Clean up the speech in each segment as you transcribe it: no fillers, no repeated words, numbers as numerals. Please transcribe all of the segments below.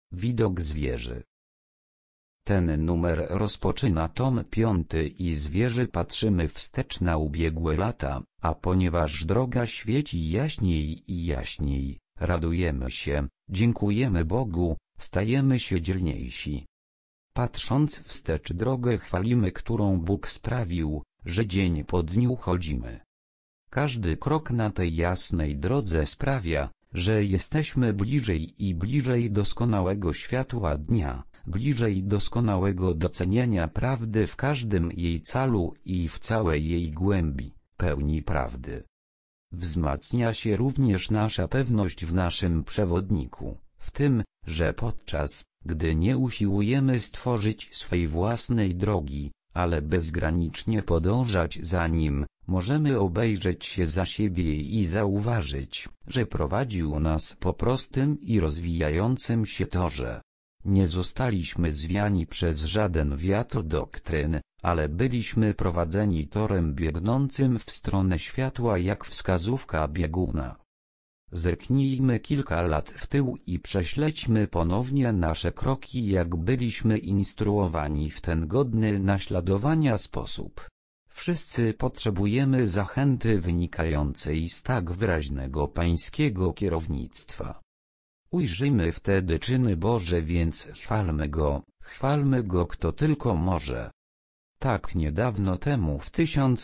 Widok z wieży. Ten numer rozpoczyna tom 5 i z wieży patrzymy wstecz na ubiegłe lata, a ponieważ droga świeci jaśniej i jaśniej, radujemy się, dziękujemy Bogu, stajemy się dzielniejsi. Patrząc wstecz drogę chwalimy, którą Bóg sprawił, że dzień po dniu chodzimy. Każdy krok na tej jasnej drodze sprawia, że jesteśmy bliżej i bliżej doskonałego światła dnia, bliżej doskonałego doceniania prawdy w każdym jej calu i w całej jej głębi, pełni prawdy. Wzmacnia się również nasza pewność w naszym przewodniku, w tym, że podczas gdy nie usiłujemy stworzyć swej własnej drogi, ale bezgranicznie podążać za nim, możemy obejrzeć się za siebie i zauważyć, że prowadził nas po prostym i rozwijającym się torze. Nie zostaliśmy zwiani przez żaden wiatr doktryn, ale byliśmy prowadzeni torem biegnącym w stronę światła jak wskazówka bieguna. Zerknijmy kilka lat w tył i prześledźmy ponownie nasze kroki, jak byliśmy instruowani w ten godny naśladowania sposób. Wszyscy potrzebujemy zachęty wynikającej z tak wyraźnego pańskiego kierownictwa. Ujrzymy wtedy czyny Boże, więc chwalmy Go kto tylko może. Tak niedawno temu w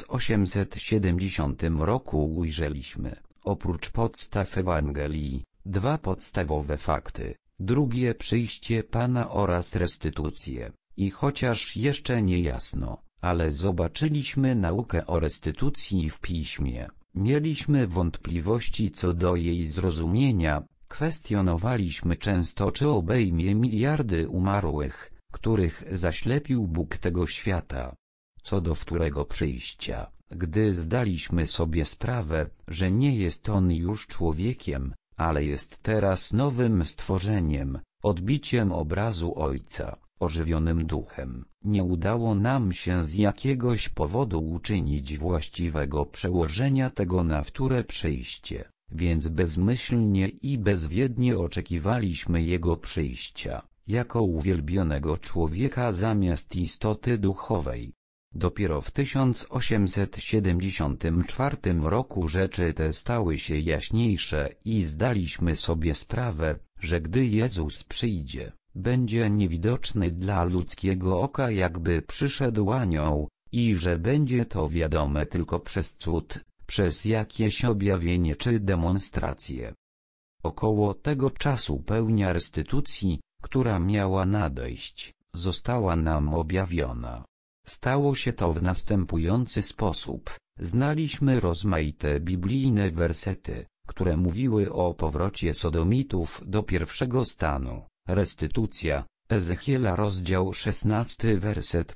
1870 roku ujrzeliśmy, oprócz podstaw Ewangelii, dwa podstawowe fakty, drugie przyjście Pana oraz restytucję, i chociaż jeszcze nie jasno, ale zobaczyliśmy naukę o restytucji w Piśmie, mieliśmy wątpliwości co do jej zrozumienia, kwestionowaliśmy często, czy obejmie miliardy umarłych, których zaślepił Bóg tego świata. Co do wtórego przyjścia, gdy zdaliśmy sobie sprawę, że nie jest On już człowiekiem, ale jest teraz nowym stworzeniem, odbiciem obrazu Ojca, ożywionym duchem, nie udało nam się z jakiegoś powodu uczynić właściwego przełożenia tego na wtóre przyjście, więc bezmyślnie i bezwiednie oczekiwaliśmy Jego przyjścia, jako uwielbionego człowieka zamiast istoty duchowej. Dopiero w 1874 roku rzeczy te stały się jaśniejsze i zdaliśmy sobie sprawę, że gdy Jezus przyjdzie, będzie niewidoczny dla ludzkiego oka, jakby przyszedł anioł, i że będzie to wiadome tylko przez cud, przez jakieś objawienie czy demonstrację. Około tego czasu pełnia restytucji, która miała nadejść, została nam objawiona. Stało się to w następujący sposób. Znaliśmy rozmaite biblijne wersety, które mówiły o powrocie Sodomitów do pierwszego stanu. Restytucja, Ezechiela rozdział 16 werset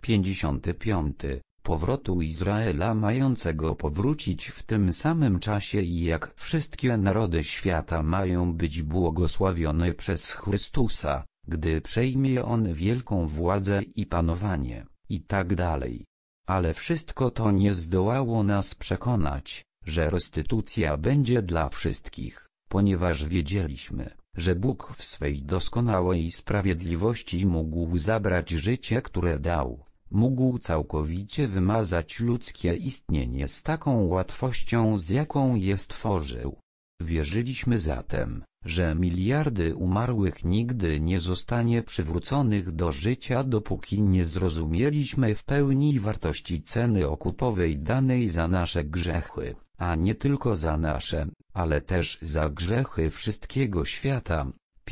55, powrotu Izraela mającego powrócić w tym samym czasie i jak wszystkie narody świata mają być błogosławione przez Chrystusa, gdy przejmie On wielką władzę i panowanie, i tak dalej. Ale wszystko to nie zdołało nas przekonać, że restytucja będzie dla wszystkich, ponieważ wiedzieliśmy, że Bóg w swej doskonałej sprawiedliwości mógł zabrać życie, które dał, mógł całkowicie wymazać ludzkie istnienie z taką łatwością, z jaką je stworzył. Wierzyliśmy zatem, że miliardy umarłych nigdy nie zostanie przywróconych do życia, dopóki nie zrozumieliśmy w pełni wartości ceny okupowej danej za nasze grzechy, a nie tylko za nasze, ale też za grzechy wszystkiego świata.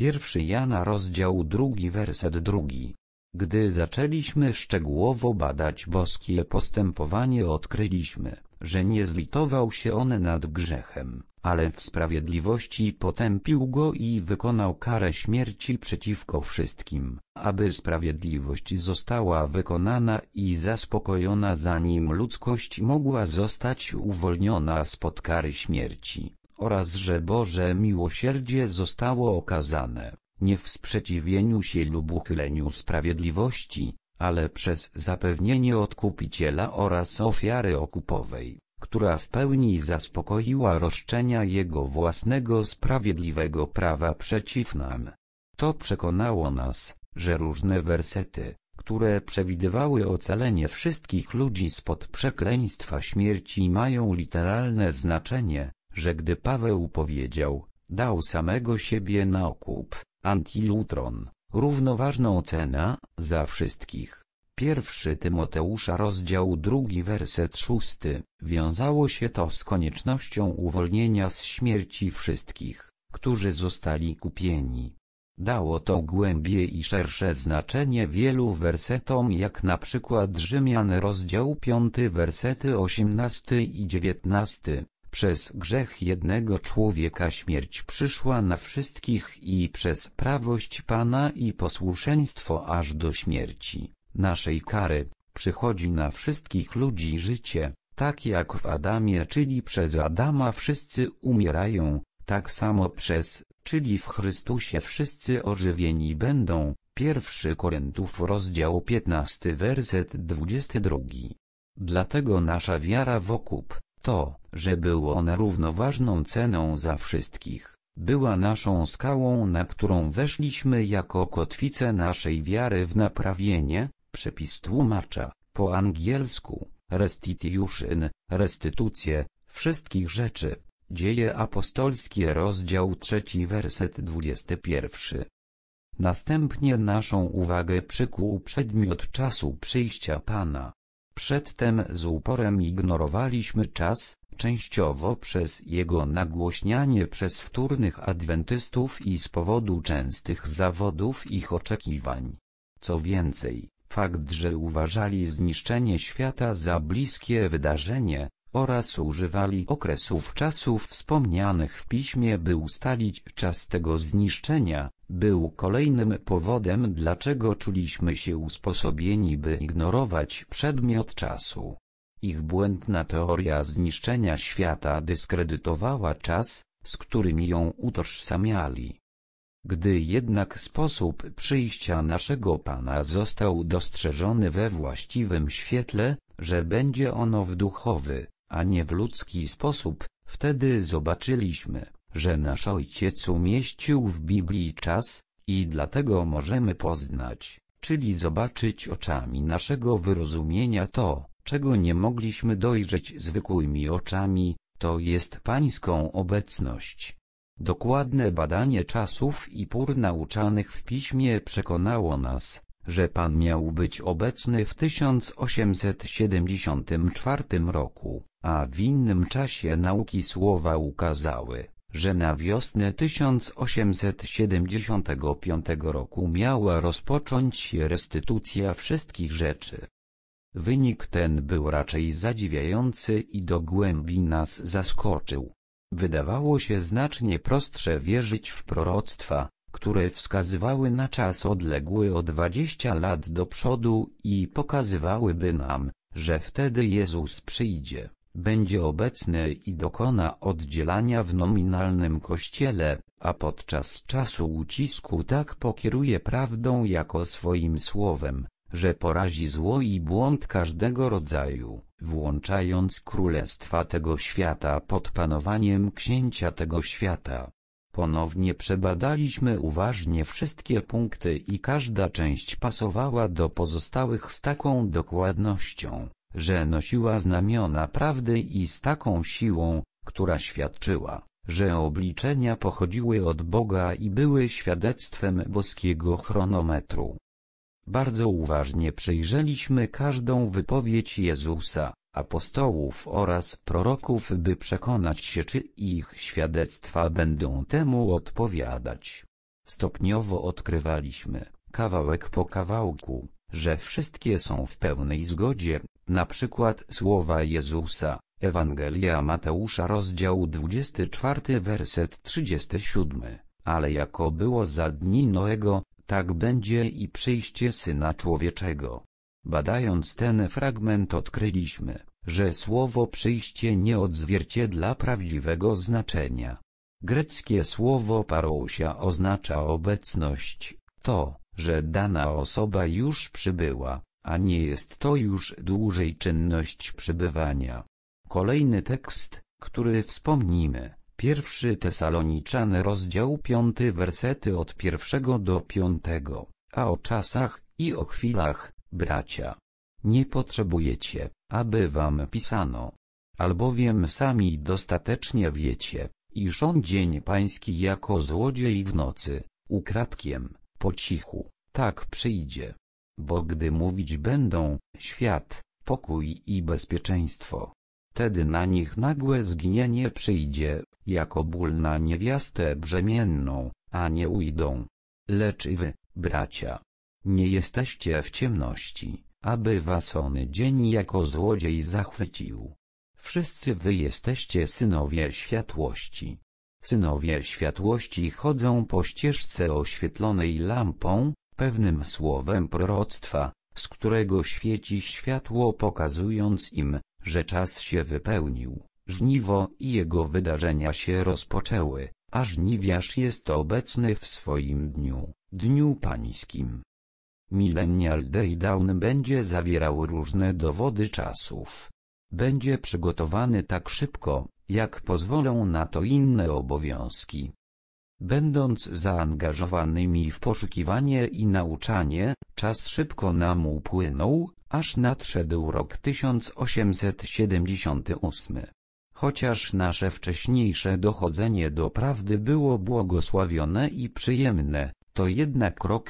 1 Jana rozdział 2 werset 2. Gdy zaczęliśmy szczegółowo badać boskie postępowanie, odkryliśmy, że nie zlitował się On nad grzechem, ale w sprawiedliwości potępił go i wykonał karę śmierci przeciwko wszystkim, aby sprawiedliwość została wykonana i zaspokojona, zanim ludzkość mogła zostać uwolniona spod kary śmierci, oraz że Boże miłosierdzie zostało okazane, nie w sprzeciwieniu się lub uchyleniu sprawiedliwości, ale przez zapewnienie Odkupiciela oraz ofiary okupowej, która w pełni zaspokoiła roszczenia Jego własnego sprawiedliwego prawa przeciw nam. To przekonało nas, że różne wersety, które przewidywały ocalenie wszystkich ludzi spod przekleństwa śmierci, mają literalne znaczenie, że gdy Paweł powiedział, dał samego siebie na okup, antilutron, równoważną cenę, za wszystkich. 1 Tymoteusza rozdział 2 werset 6, wiązało się to z koniecznością uwolnienia z śmierci wszystkich, którzy zostali kupieni. Dało to głębie i szersze znaczenie wielu wersetom, jak na przykład Rzymian rozdział 5 wersety 18 i 19. Przez grzech jednego człowieka śmierć przyszła na wszystkich i przez prawość Pana i posłuszeństwo aż do śmierci naszej kary, przychodzi na wszystkich ludzi życie, tak jak w Adamie, czyli przez Adama wszyscy umierają, tak samo czyli w Chrystusie wszyscy ożywieni będą. 1 Koryntiów rozdział 15 werset 22. Dlatego nasza wiara w okup, to, że był on równoważną ceną za wszystkich, była naszą skałą, na którą weszliśmy jako kotwicę naszej wiary w naprawienie. Przepis tłumacza, po angielsku, restitution, restytucję, wszystkich rzeczy. Dzieje apostolskie rozdział 3 werset 21. Następnie naszą uwagę przykuł przedmiot czasu przyjścia Pana. Przedtem z uporem ignorowaliśmy czas, częściowo przez jego nagłośnianie przez wtórnych adwentystów i z powodu częstych zawodów ich oczekiwań. Co więcej, fakt, że uważali zniszczenie świata za bliskie wydarzenie, oraz używali okresów czasów wspomnianych w Piśmie, by ustalić czas tego zniszczenia, był kolejnym powodem, dlaczego czuliśmy się usposobieni, by ignorować przedmiot czasu. Ich błędna teoria zniszczenia świata dyskredytowała czas, z którym ją utożsamiali. Gdy jednak sposób przyjścia naszego Pana został dostrzeżony we właściwym świetle, że będzie ono w duchowy, a nie w ludzki sposób, wtedy zobaczyliśmy, że nasz Ojciec umieścił w Biblii czas, i dlatego możemy poznać, czyli zobaczyć oczami naszego wyrozumienia to, czego nie mogliśmy dojrzeć zwykłymi oczami, to jest Pańską obecność. Dokładne badanie czasów i pór nauczanych w Piśmie przekonało nas, że Pan miał być obecny w 1874 roku, a w innym czasie nauki Słowa ukazały, że na wiosnę 1875 roku miała rozpocząć się restytucja wszystkich rzeczy. Wynik ten był raczej zadziwiający i do głębi nas zaskoczył. Wydawało się znacznie prostsze wierzyć w proroctwa, które wskazywały na czas odległy o 20 lat do przodu i pokazywałyby nam, że wtedy Jezus przyjdzie, będzie obecny i dokona oddzielania w nominalnym Kościele, a podczas czasu ucisku tak pokieruje prawdą jako swoim słowem, że porazi zło i błąd każdego rodzaju, włączając królestwa tego świata pod panowaniem księcia tego świata. Ponownie przebadaliśmy uważnie wszystkie punkty i każda część pasowała do pozostałych z taką dokładnością, że nosiła znamiona prawdy i z taką siłą, która świadczyła, że obliczenia pochodziły od Boga i były świadectwem boskiego chronometru. Bardzo uważnie przejrzeliśmy każdą wypowiedź Jezusa, apostołów oraz proroków, by przekonać się, czy ich świadectwa będą temu odpowiadać. Stopniowo odkrywaliśmy, kawałek po kawałku, że wszystkie są w pełnej zgodzie, na przykład słowa Jezusa, Ewangelia Mateusza rozdział 24 werset 37, ale jako było za dni Noego, tak będzie i przyjście Syna Człowieczego. Badając ten fragment odkryliśmy, że słowo przyjście nie odzwierciedla prawdziwego znaczenia. Greckie słowo parousia oznacza obecność, to, że dana osoba już przybyła, a nie jest to już dłużej czynność przybywania. Kolejny tekst, który wspomnimy, 1 Tesaloniczan rozdział 5 wersety od 1 do 5. A o czasach i o chwilach, bracia, nie potrzebujecie, aby wam pisano. Albowiem sami dostatecznie wiecie, iż on dzień pański jako złodziej w nocy, ukradkiem, po cichu, tak przyjdzie. Bo gdy mówić będą, świat, pokój i bezpieczeństwo, wtedy na nich nagłe zginienie przyjdzie, jako ból na niewiastę brzemienną, a nie ujdą. Lecz wy, bracia, nie jesteście w ciemności, aby was on dzień jako złodziej zachwycił. Wszyscy wy jesteście synowie światłości. Synowie światłości chodzą po ścieżce oświetlonej lampą, pewnym słowem proroctwa, z którego świeci światło, pokazując im, że czas się wypełnił, żniwo i jego wydarzenia się rozpoczęły, a żniwiarz jest obecny w swoim dniu, dniu pańskim. Millennial Daydawn będzie zawierał różne dowody czasów. Będzie przygotowany tak szybko, jak pozwolą na to inne obowiązki. Będąc zaangażowanymi w poszukiwanie i nauczanie, czas szybko nam upłynął, aż nadszedł rok 1878. Chociaż nasze wcześniejsze dochodzenie do prawdy było błogosławione i przyjemne, to jednak rok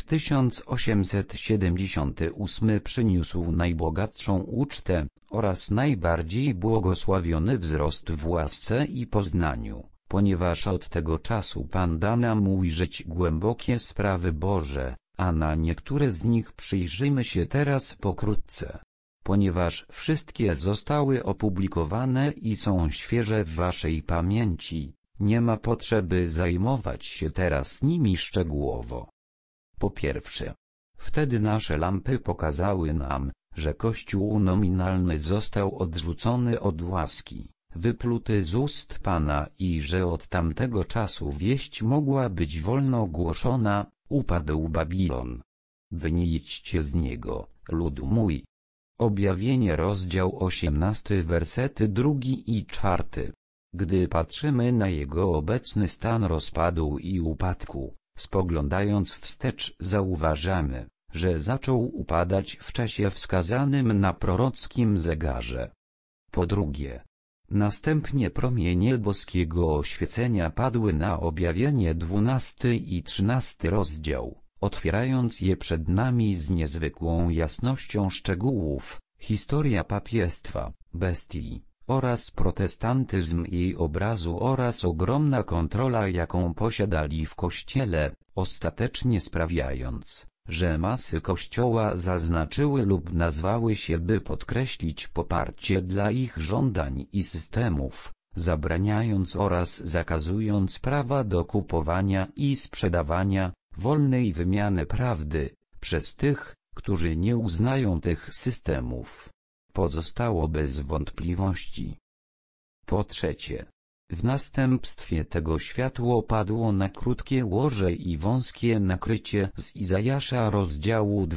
1878 przyniósł najbogatszą ucztę oraz najbardziej błogosławiony wzrost w łasce i poznaniu, ponieważ od tego czasu Pan da nam ujrzeć głębokie sprawy Boże, a na niektóre z nich przyjrzymy się teraz pokrótce. Ponieważ wszystkie zostały opublikowane i są świeże w waszej pamięci, nie ma potrzeby zajmować się teraz nimi szczegółowo. Po pierwsze, wtedy nasze lampy pokazały nam, że Kościół nominalny został odrzucony od łaski, wypluty z ust Pana i że od tamtego czasu wieść mogła być wolno głoszona, upadł Babilon. Wyjdźcie z niego, ludu mój. Objawienie rozdział 18 wersety 2 i 4. Gdy patrzymy na jego obecny stan rozpadu i upadku, spoglądając wstecz zauważamy, że zaczął upadać w czasie wskazanym na prorockim zegarze. Po drugie, następnie promienie boskiego oświecenia padły na objawienie 12 i 13 rozdział, otwierając je przed nami z niezwykłą jasnością szczegółów, historia papiestwa, bestii, oraz protestantyzm jej obrazu oraz ogromna kontrola, jaką posiadali w Kościele, ostatecznie sprawiając, że masy Kościoła zaznaczyły lub nazwały się, by podkreślić poparcie dla ich żądań i systemów, zabraniając oraz zakazując prawa do kupowania i sprzedawania, wolnej wymiany prawdy, przez tych, którzy nie uznają tych systemów. Pozostało bez wątpliwości. Po trzecie, w następstwie tego światło padło na krótkie łoże i wąskie nakrycie z Izajasza rozdziału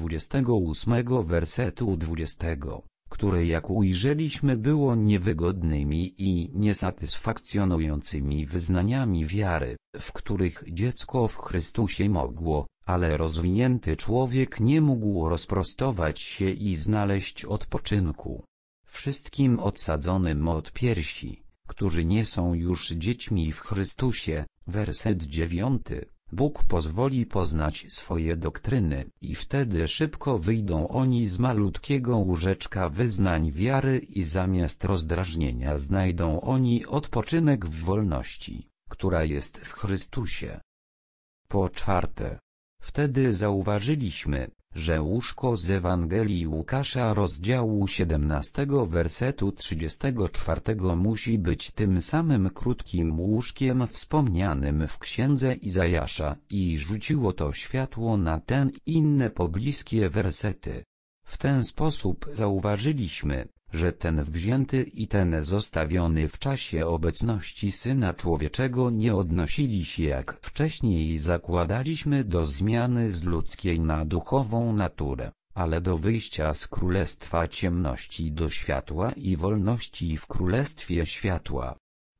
28 wersetu 20, które jak ujrzeliśmy było niewygodnymi i niesatysfakcjonującymi wyznaniami wiary, w których dziecko w Chrystusie mogło, ale rozwinięty człowiek nie mógł rozprostować się i znaleźć odpoczynku. Wszystkim odsadzonym od piersi, którzy nie są już dziećmi w Chrystusie, werset 9, Bóg pozwoli poznać swoje doktryny i wtedy szybko wyjdą oni z malutkiego łóżeczka wyznań wiary i zamiast rozdrażnienia znajdą oni odpoczynek w wolności, która jest w Chrystusie. Po czwarte, wtedy zauważyliśmy, że łóżko z Ewangelii Łukasza rozdziału 17 wersetu 34 musi być tym samym krótkim łóżkiem wspomnianym w księdze Izajasza i rzuciło to światło na te inne pobliskie wersety. W ten sposób zauważyliśmy, że ten wzięty i ten zostawiony w czasie obecności Syna Człowieczego nie odnosili się, jak wcześniej zakładaliśmy, do zmiany z ludzkiej na duchową naturę, ale do wyjścia z królestwa ciemności do światła i wolności w królestwie światła.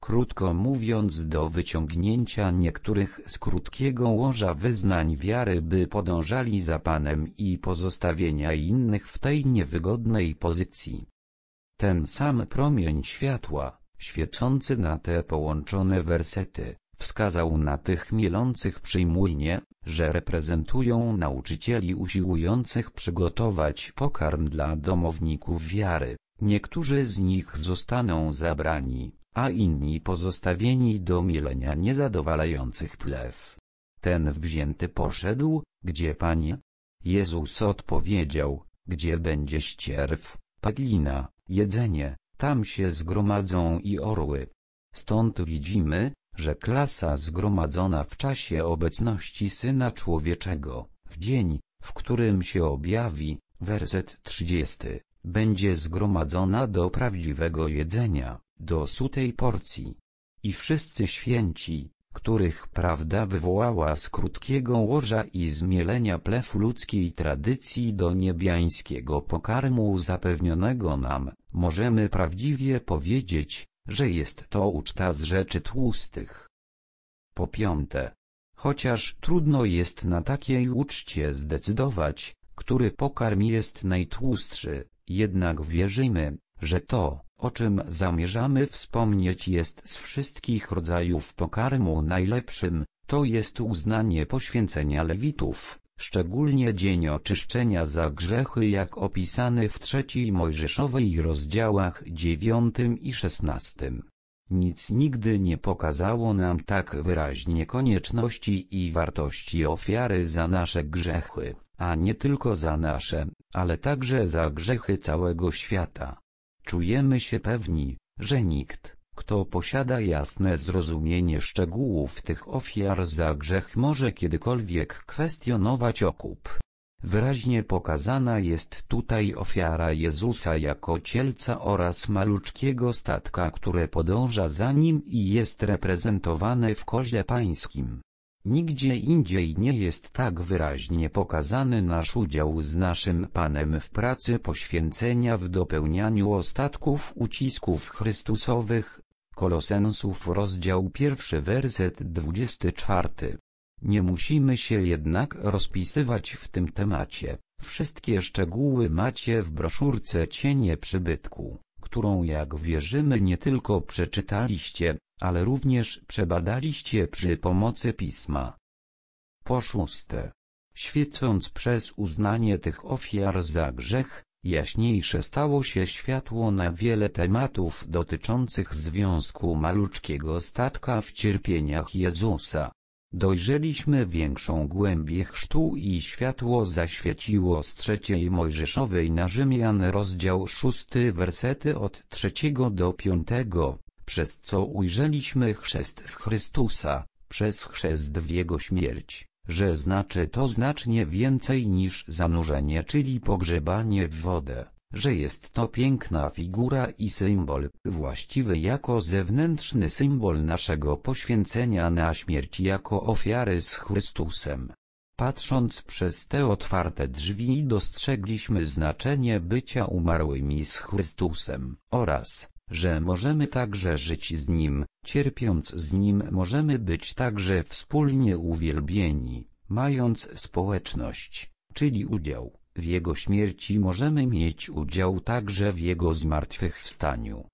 Krótko mówiąc, do wyciągnięcia niektórych z krótkiego łoża wyznań wiary, by podążali za Panem, i pozostawienia innych w tej niewygodnej pozycji. Ten sam promień światła, świecący na te połączone wersety, wskazał na tych mielących przy młynie, że reprezentują nauczycieli usiłujących przygotować pokarm dla domowników wiary. Niektórzy z nich zostaną zabrani, a inni pozostawieni do mielenia niezadowalających plew. Ten wzięty poszedł, gdzie Panie? Jezus odpowiedział, gdzie będzie ścierw, padlina, jedzenie, tam się zgromadzą i orły. Stąd widzimy, że klasa zgromadzona w czasie obecności Syna Człowieczego, w dzień, w którym się objawi, werset 30, będzie zgromadzona do prawdziwego jedzenia, do sutej porcji. I wszyscy święci, których prawda wywołała z krótkiego łoża i z mielenia plew ludzkiej tradycji do niebiańskiego pokarmu zapewnionego nam, możemy prawdziwie powiedzieć, że jest to uczta z rzeczy tłustych. Po piąte, chociaż trudno jest na takiej uczcie zdecydować, który pokarm jest najtłustszy, jednak wierzymy, że to, o czym zamierzamy wspomnieć, jest z wszystkich rodzajów pokarmu najlepszym, to jest uznanie poświęcenia Lewitów, szczególnie dzień oczyszczenia za grzechy, jak opisany w 3 Mojżeszowej rozdziałach 9 i 16. Nic nigdy nie pokazało nam tak wyraźnie konieczności i wartości ofiary za nasze grzechy, a nie tylko za nasze, ale także za grzechy całego świata. Czujemy się pewni, że nikt, kto posiada jasne zrozumienie szczegółów tych ofiar za grzech, może kiedykolwiek kwestionować okup. Wyraźnie pokazana jest tutaj ofiara Jezusa jako cielca oraz maluczkiego statka, które podąża za nim i jest reprezentowane w koźle pańskim. Nigdzie indziej nie jest tak wyraźnie pokazany nasz udział z naszym Panem w pracy poświęcenia w dopełnianiu ostatków ucisków Chrystusowych. Kolosensów rozdział 1 werset 24. Nie musimy się jednak rozpisywać w tym temacie. Wszystkie szczegóły macie w broszurce Cienie przybytku, którą, jak wierzymy, nie tylko przeczytaliście, ale również przebadaliście przy pomocy Pisma. Po szóste, świecąc przez uznanie tych ofiar za grzech, jaśniejsze stało się światło na wiele tematów dotyczących związku maluczkiego statka w cierpieniach Jezusa. Dojrzeliśmy większą głębię chrztu i światło zaświeciło z 3 Mojżeszowej na Rzymian rozdział 6 wersety od 3 do 5, przez co ujrzeliśmy chrzest w Chrystusa, przez chrzest w Jego śmierć, że znaczy to znacznie więcej niż zanurzenie, czyli pogrzebanie w wodę, że jest to piękna figura i symbol, właściwy jako zewnętrzny symbol naszego poświęcenia na śmierć jako ofiary z Chrystusem. Patrząc przez te otwarte drzwi, dostrzegliśmy znaczenie bycia umarłymi z Chrystusem oraz, że możemy także żyć z Nim, cierpiąc z Nim możemy być także wspólnie uwielbieni, mając społeczność, czyli udział w Jego śmierci możemy mieć udział także w Jego zmartwychwstaniu.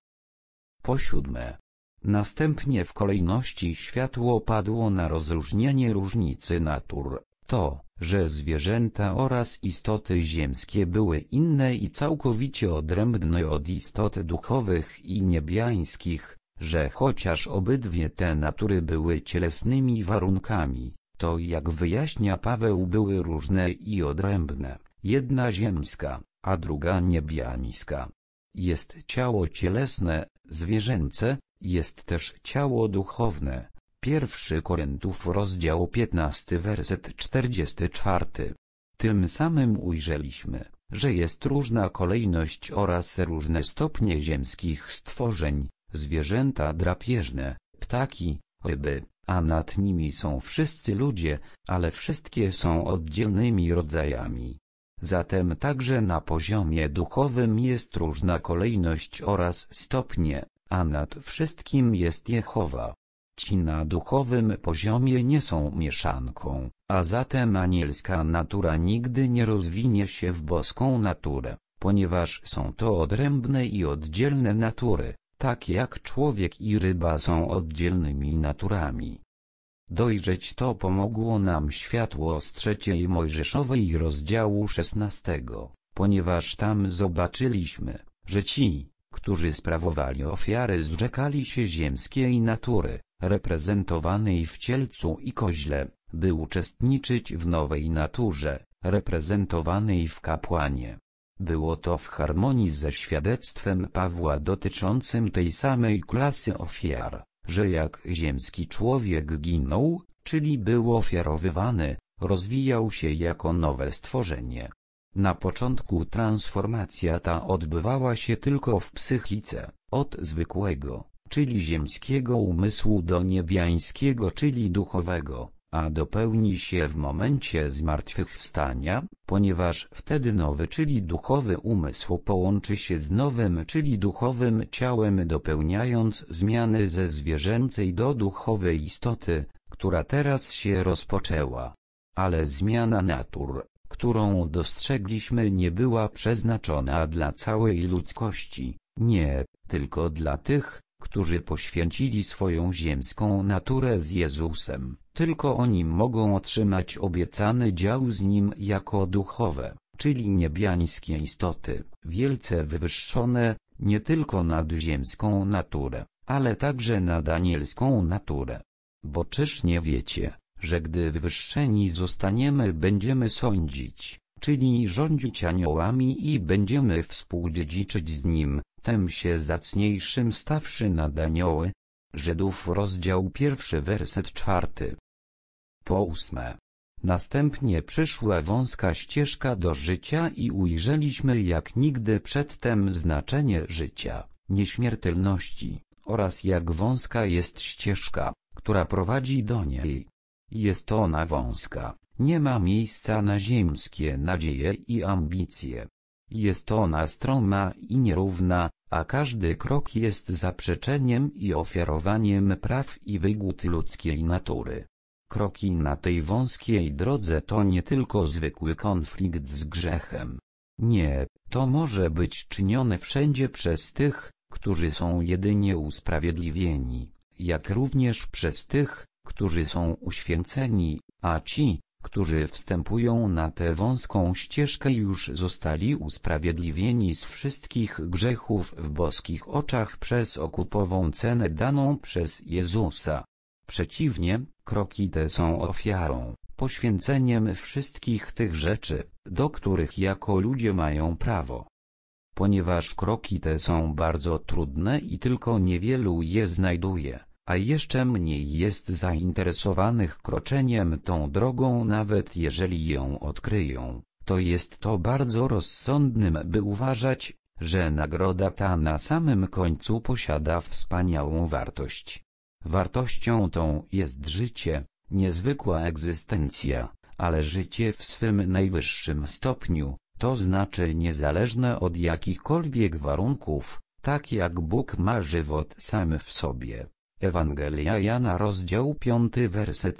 Po siódme, następnie w kolejności światło padło na rozróżnienie różnicy natur, to, że zwierzęta oraz istoty ziemskie były inne i całkowicie odrębne od istot duchowych i niebiańskich, że chociaż obydwie te natury były cielesnymi warunkami, to jak wyjaśnia Paweł były różne i odrębne, jedna ziemska, a druga niebiańska. Jest ciało cielesne, zwierzęce, jest też ciało duchowne. 1 Koryntiów rozdział 15 werset 44. Tym samym ujrzeliśmy, że jest różna kolejność oraz różne stopnie ziemskich stworzeń, zwierzęta drapieżne, ptaki, ryby, a nad nimi są wszyscy ludzie, ale wszystkie są oddzielnymi rodzajami. Zatem także na poziomie duchowym jest różna kolejność oraz stopnie, a nad wszystkim jest Jehowa. Ci na duchowym poziomie nie są mieszanką, a zatem anielska natura nigdy nie rozwinie się w boską naturę, ponieważ są to odrębne i oddzielne natury, tak jak człowiek i ryba są oddzielnymi naturami. Dojrzeć to pomogło nam światło z 3 Mojżeszowej rozdziału 16, ponieważ tam zobaczyliśmy, że ci, którzy sprawowali ofiary, zrzekali się ziemskiej natury, reprezentowanej w cielcu i koźle, by uczestniczyć w nowej naturze, reprezentowanej w kapłanie. Było to w harmonii ze świadectwem Pawła dotyczącym tej samej klasy ofiar, że jak ziemski człowiek ginął, czyli był ofiarowywany, rozwijał się jako nowe stworzenie. Na początku transformacja ta odbywała się tylko w psychice, od zwykłego, czyli ziemskiego umysłu do niebiańskiego, czyli duchowego, a dopełni się w momencie zmartwychwstania, ponieważ wtedy nowy, czyli duchowy umysł połączy się z nowym, czyli duchowym ciałem, dopełniając zmiany ze zwierzęcej do duchowej istoty, która teraz się rozpoczęła. Ale zmiana natur, którą dostrzegliśmy, nie była przeznaczona dla całej ludzkości, nie, tylko dla tych, którzy poświęcili swoją ziemską naturę z Jezusem. Tylko oni mogą otrzymać obiecany dział z Nim jako duchowe, czyli niebiańskie istoty, wielce wywyższone, nie tylko nad ziemską naturę, ale także nad anielską naturę. Bo czyż nie wiecie, że gdy wywyższeni zostaniemy, będziemy sądzić, czyli rządzić aniołami i będziemy współdziedziczyć z Nim, tem się zacniejszym stawszy nad anioły? Żydów rozdział 1 werset 4. Po 8. Następnie przyszła wąska ścieżka do życia i ujrzeliśmy jak nigdy przedtem znaczenie życia, nieśmiertelności, oraz jak wąska jest ścieżka, która prowadzi do niej. Jest ona wąska, nie ma miejsca na ziemskie nadzieje i ambicje. Jest ona stroma i nierówna, a każdy krok jest zaprzeczeniem i ofiarowaniem praw i wygód ludzkiej natury. Kroki na tej wąskiej drodze to nie tylko zwykły konflikt z grzechem. Nie, to może być czynione wszędzie przez tych, którzy są jedynie usprawiedliwieni, jak również przez tych, którzy są uświęceni, a ci, którzy wstępują na tę wąską ścieżkę, już zostali usprawiedliwieni z wszystkich grzechów w boskich oczach przez okupową cenę daną przez Jezusa. Przeciwnie, kroki te są ofiarą, poświęceniem wszystkich tych rzeczy, do których jako ludzie mają prawo. Ponieważ kroki te są bardzo trudne i tylko niewielu je znajduje, a jeszcze mniej jest zainteresowanych kroczeniem tą drogą, nawet jeżeli ją odkryją, to jest to bardzo rozsądnym, by uważać, że nagroda ta na samym końcu posiada wspaniałą wartość. Wartością tą jest życie, niezwykła egzystencja, ale życie w swym najwyższym stopniu, to znaczy niezależne od jakichkolwiek warunków, tak jak Bóg ma żywot sam w sobie. Ewangelia Jana rozdział 5 werset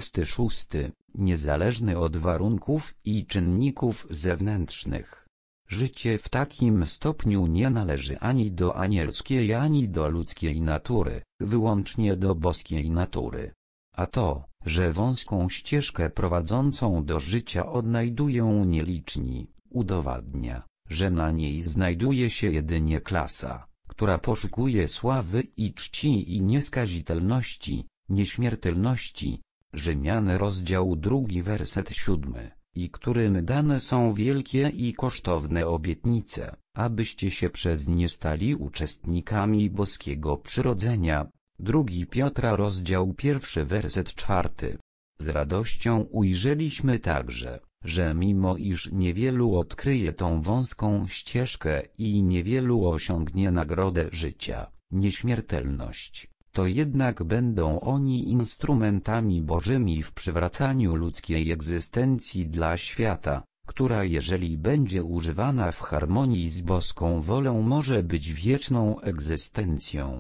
26, niezależny od warunków i czynników zewnętrznych. Życie w takim stopniu nie należy ani do anielskiej, ani do ludzkiej natury, wyłącznie do boskiej natury. A to, że wąską ścieżkę prowadzącą do życia odnajdują nieliczni, udowadnia, że na niej znajduje się jedynie klasa, która poszukuje sławy i czci i nieskazitelności, nieśmiertelności. Rzymian rozdział 2 werset 7, i którym dane są wielkie i kosztowne obietnice, abyście się przez nie stali uczestnikami boskiego przyrodzenia. 2 Piotra rozdział 1 werset 4. Z radością ujrzeliśmy także, że mimo iż niewielu odkryje tą wąską ścieżkę i niewielu osiągnie nagrodę życia, nieśmiertelność, to jednak będą oni instrumentami bożymi w przywracaniu ludzkiej egzystencji dla świata, która jeżeli będzie używana w harmonii z boską wolą może być wieczną egzystencją.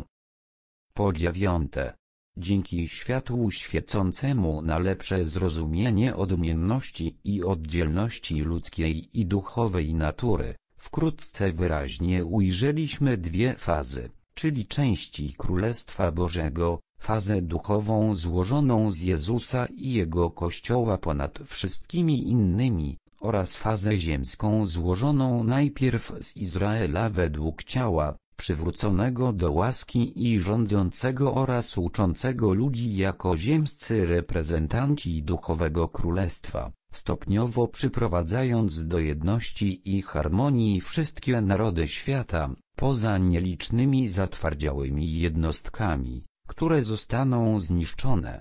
Po 9. Dzięki światłu świecącemu na lepsze zrozumienie odmienności i oddzielności ludzkiej i duchowej natury, wkrótce wyraźnie ujrzeliśmy dwie fazy, czyli części Królestwa Bożego, fazę duchową złożoną z Jezusa i Jego Kościoła ponad wszystkimi innymi, oraz fazę ziemską złożoną najpierw z Izraela według ciała, przywróconego do łaski i rządzącego oraz uczącego ludzi jako ziemscy reprezentanci duchowego królestwa, stopniowo przyprowadzając do jedności i harmonii wszystkie narody świata, poza nielicznymi zatwardziałymi jednostkami, które zostaną zniszczone.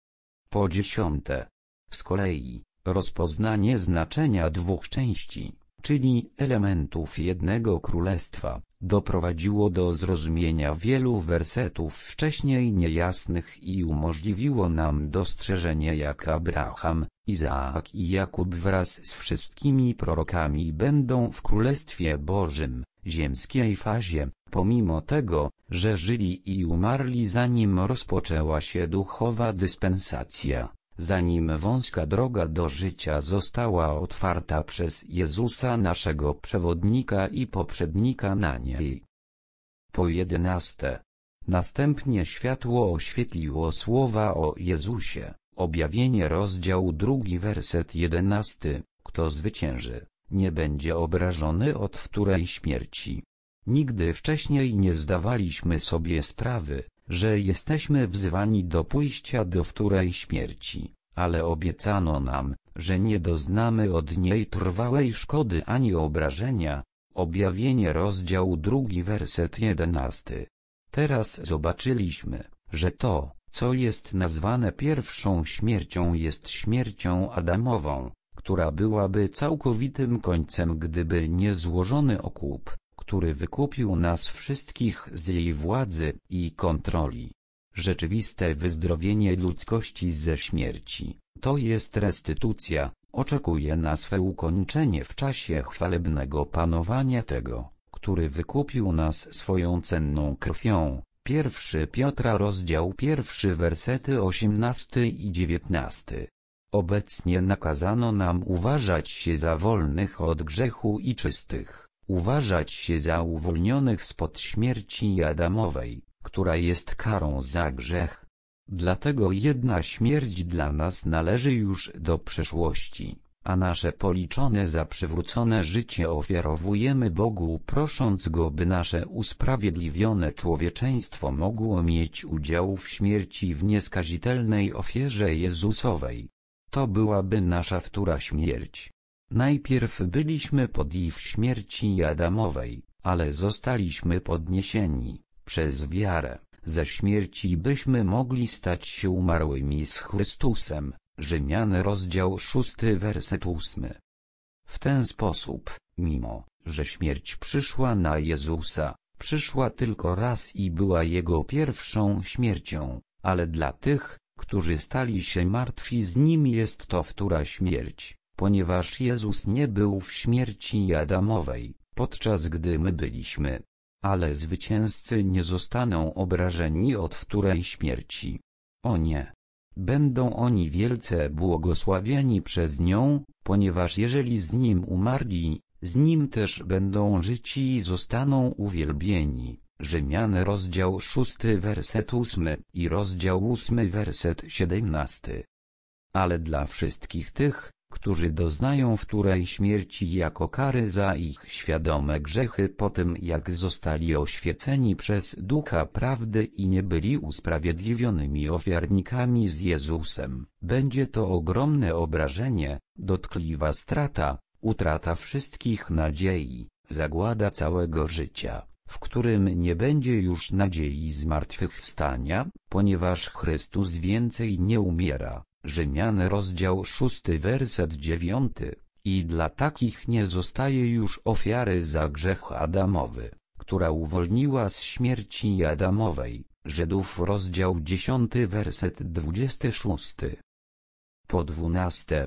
Po 10. Z kolei, rozpoznanie znaczenia dwóch części, czyli elementów jednego królestwa, doprowadziło do zrozumienia wielu wersetów wcześniej niejasnych i umożliwiło nam dostrzeżenie, jak Abraham, Izaak i Jakub wraz z wszystkimi prorokami będą w Królestwie Bożym, ziemskiej fazie, pomimo tego, że żyli i umarli zanim rozpoczęła się duchowa dyspensacja, zanim wąska droga do życia została otwarta przez Jezusa naszego przewodnika i poprzednika na niej. Po 11. Następnie światło oświetliło słowa o Jezusie. Objawienie rozdział 2 werset 11. Kto zwycięży, nie będzie obrażony od wtórej śmierci. Nigdy wcześniej nie zdawaliśmy sobie sprawy, że jesteśmy wzywani do pójścia do wtórej śmierci, ale obiecano nam, że nie doznamy od niej trwałej szkody ani obrażenia. Objawienie rozdział 2 werset 11. Teraz zobaczyliśmy, że to, co jest nazwane pierwszą śmiercią, jest śmiercią Adamową, która byłaby całkowitym końcem, gdyby nie złożony okup, który wykupił nas wszystkich z jej władzy i kontroli. Rzeczywiste wyzdrowienie ludzkości ze śmierci, to jest restytucja, oczekuje na swe ukończenie w czasie chwalebnego panowania tego, który wykupił nas swoją cenną krwią. 1 Piotra rozdział 1 wersety 18 i 19. Obecnie nakazano nam uważać się za wolnych od grzechu i czystych, uważać się za uwolnionych spod śmierci Adamowej, która jest karą za grzech. Dlatego jedna śmierć dla nas należy już do przeszłości, a nasze policzone za przywrócone życie ofiarowujemy Bogu, prosząc Go, by nasze usprawiedliwione człowieczeństwo mogło mieć udział w śmierci w nieskazitelnej ofierze Jezusowej. To byłaby nasza wtóra śmierć. Najpierw byliśmy podli w śmierci Adamowej, ale zostaliśmy podniesieni, przez wiarę, ze śmierci, byśmy mogli stać się umarłymi z Chrystusem. Rzymian rozdział 6 werset 8. W ten sposób, mimo, że śmierć przyszła na Jezusa, przyszła tylko raz i była Jego pierwszą śmiercią, ale dla tych, którzy stali się martwi z Nim, jest to wtóra śmierć, ponieważ Jezus nie był w śmierci Adamowej, podczas gdy my byliśmy. Ale zwycięzcy nie zostaną obrażeni od wtórej śmierci. O nie! Będą oni wielce błogosławieni przez nią, ponieważ jeżeli z Nim umarli, z Nim też będą żyć i zostaną uwielbieni. Rzymian rozdział 6 werset 8 i rozdział 8 werset 17. Ale dla wszystkich tych, którzy doznają wtórej śmierci jako kary za ich świadome grzechy po tym, jak zostali oświeceni przez Ducha Prawdy i nie byli usprawiedliwionymi ofiarnikami z Jezusem, będzie to ogromne obrażenie, dotkliwa strata, utrata wszystkich nadziei, zagłada całego życia, w którym nie będzie już nadziei zmartwychwstania, ponieważ Chrystus więcej nie umiera. Rzymian rozdział 6 werset 9. I dla takich nie zostaje już ofiary za grzech Adamowy, która uwolniła z śmierci Adamowej. Żydów rozdział 10 werset 26. Po 12.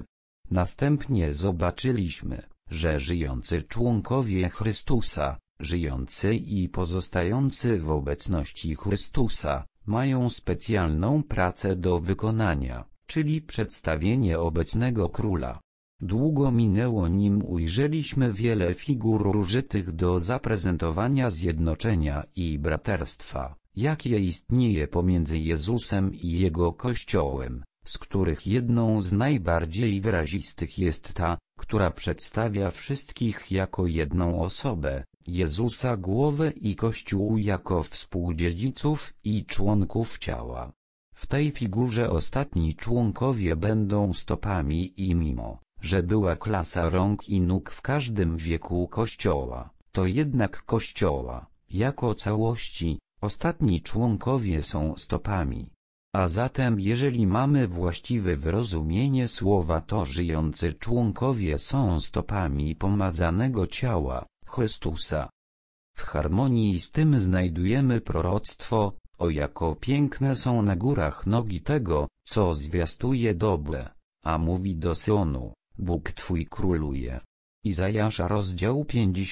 Następnie zobaczyliśmy, że żyjący członkowie Chrystusa, żyjący i pozostający w obecności Chrystusa, mają specjalną pracę do wykonania, czyli przedstawienie obecnego króla. Długo minęło, nim ujrzeliśmy wiele figur użytych do zaprezentowania zjednoczenia i braterstwa, jakie istnieje pomiędzy Jezusem i Jego Kościołem, z których jedną z najbardziej wyrazistych jest ta, która przedstawia wszystkich jako jedną osobę, Jezusa głowę i Kościół jako współdziedziców i członków ciała. W tej figurze ostatni członkowie będą stopami i mimo, że była klasa rąk i nóg w każdym wieku Kościoła, to jednak Kościoła, jako całości, ostatni członkowie są stopami. A zatem jeżeli mamy właściwe wyrozumienie słowa, to żyjący członkowie są stopami pomazanego ciała, Chrystusa. W harmonii z tym znajdujemy proroctwo, o jako piękne są na górach nogi tego, co zwiastuje dobre, a mówi do Syonu, Bóg Twój króluje. Izajasza rozdział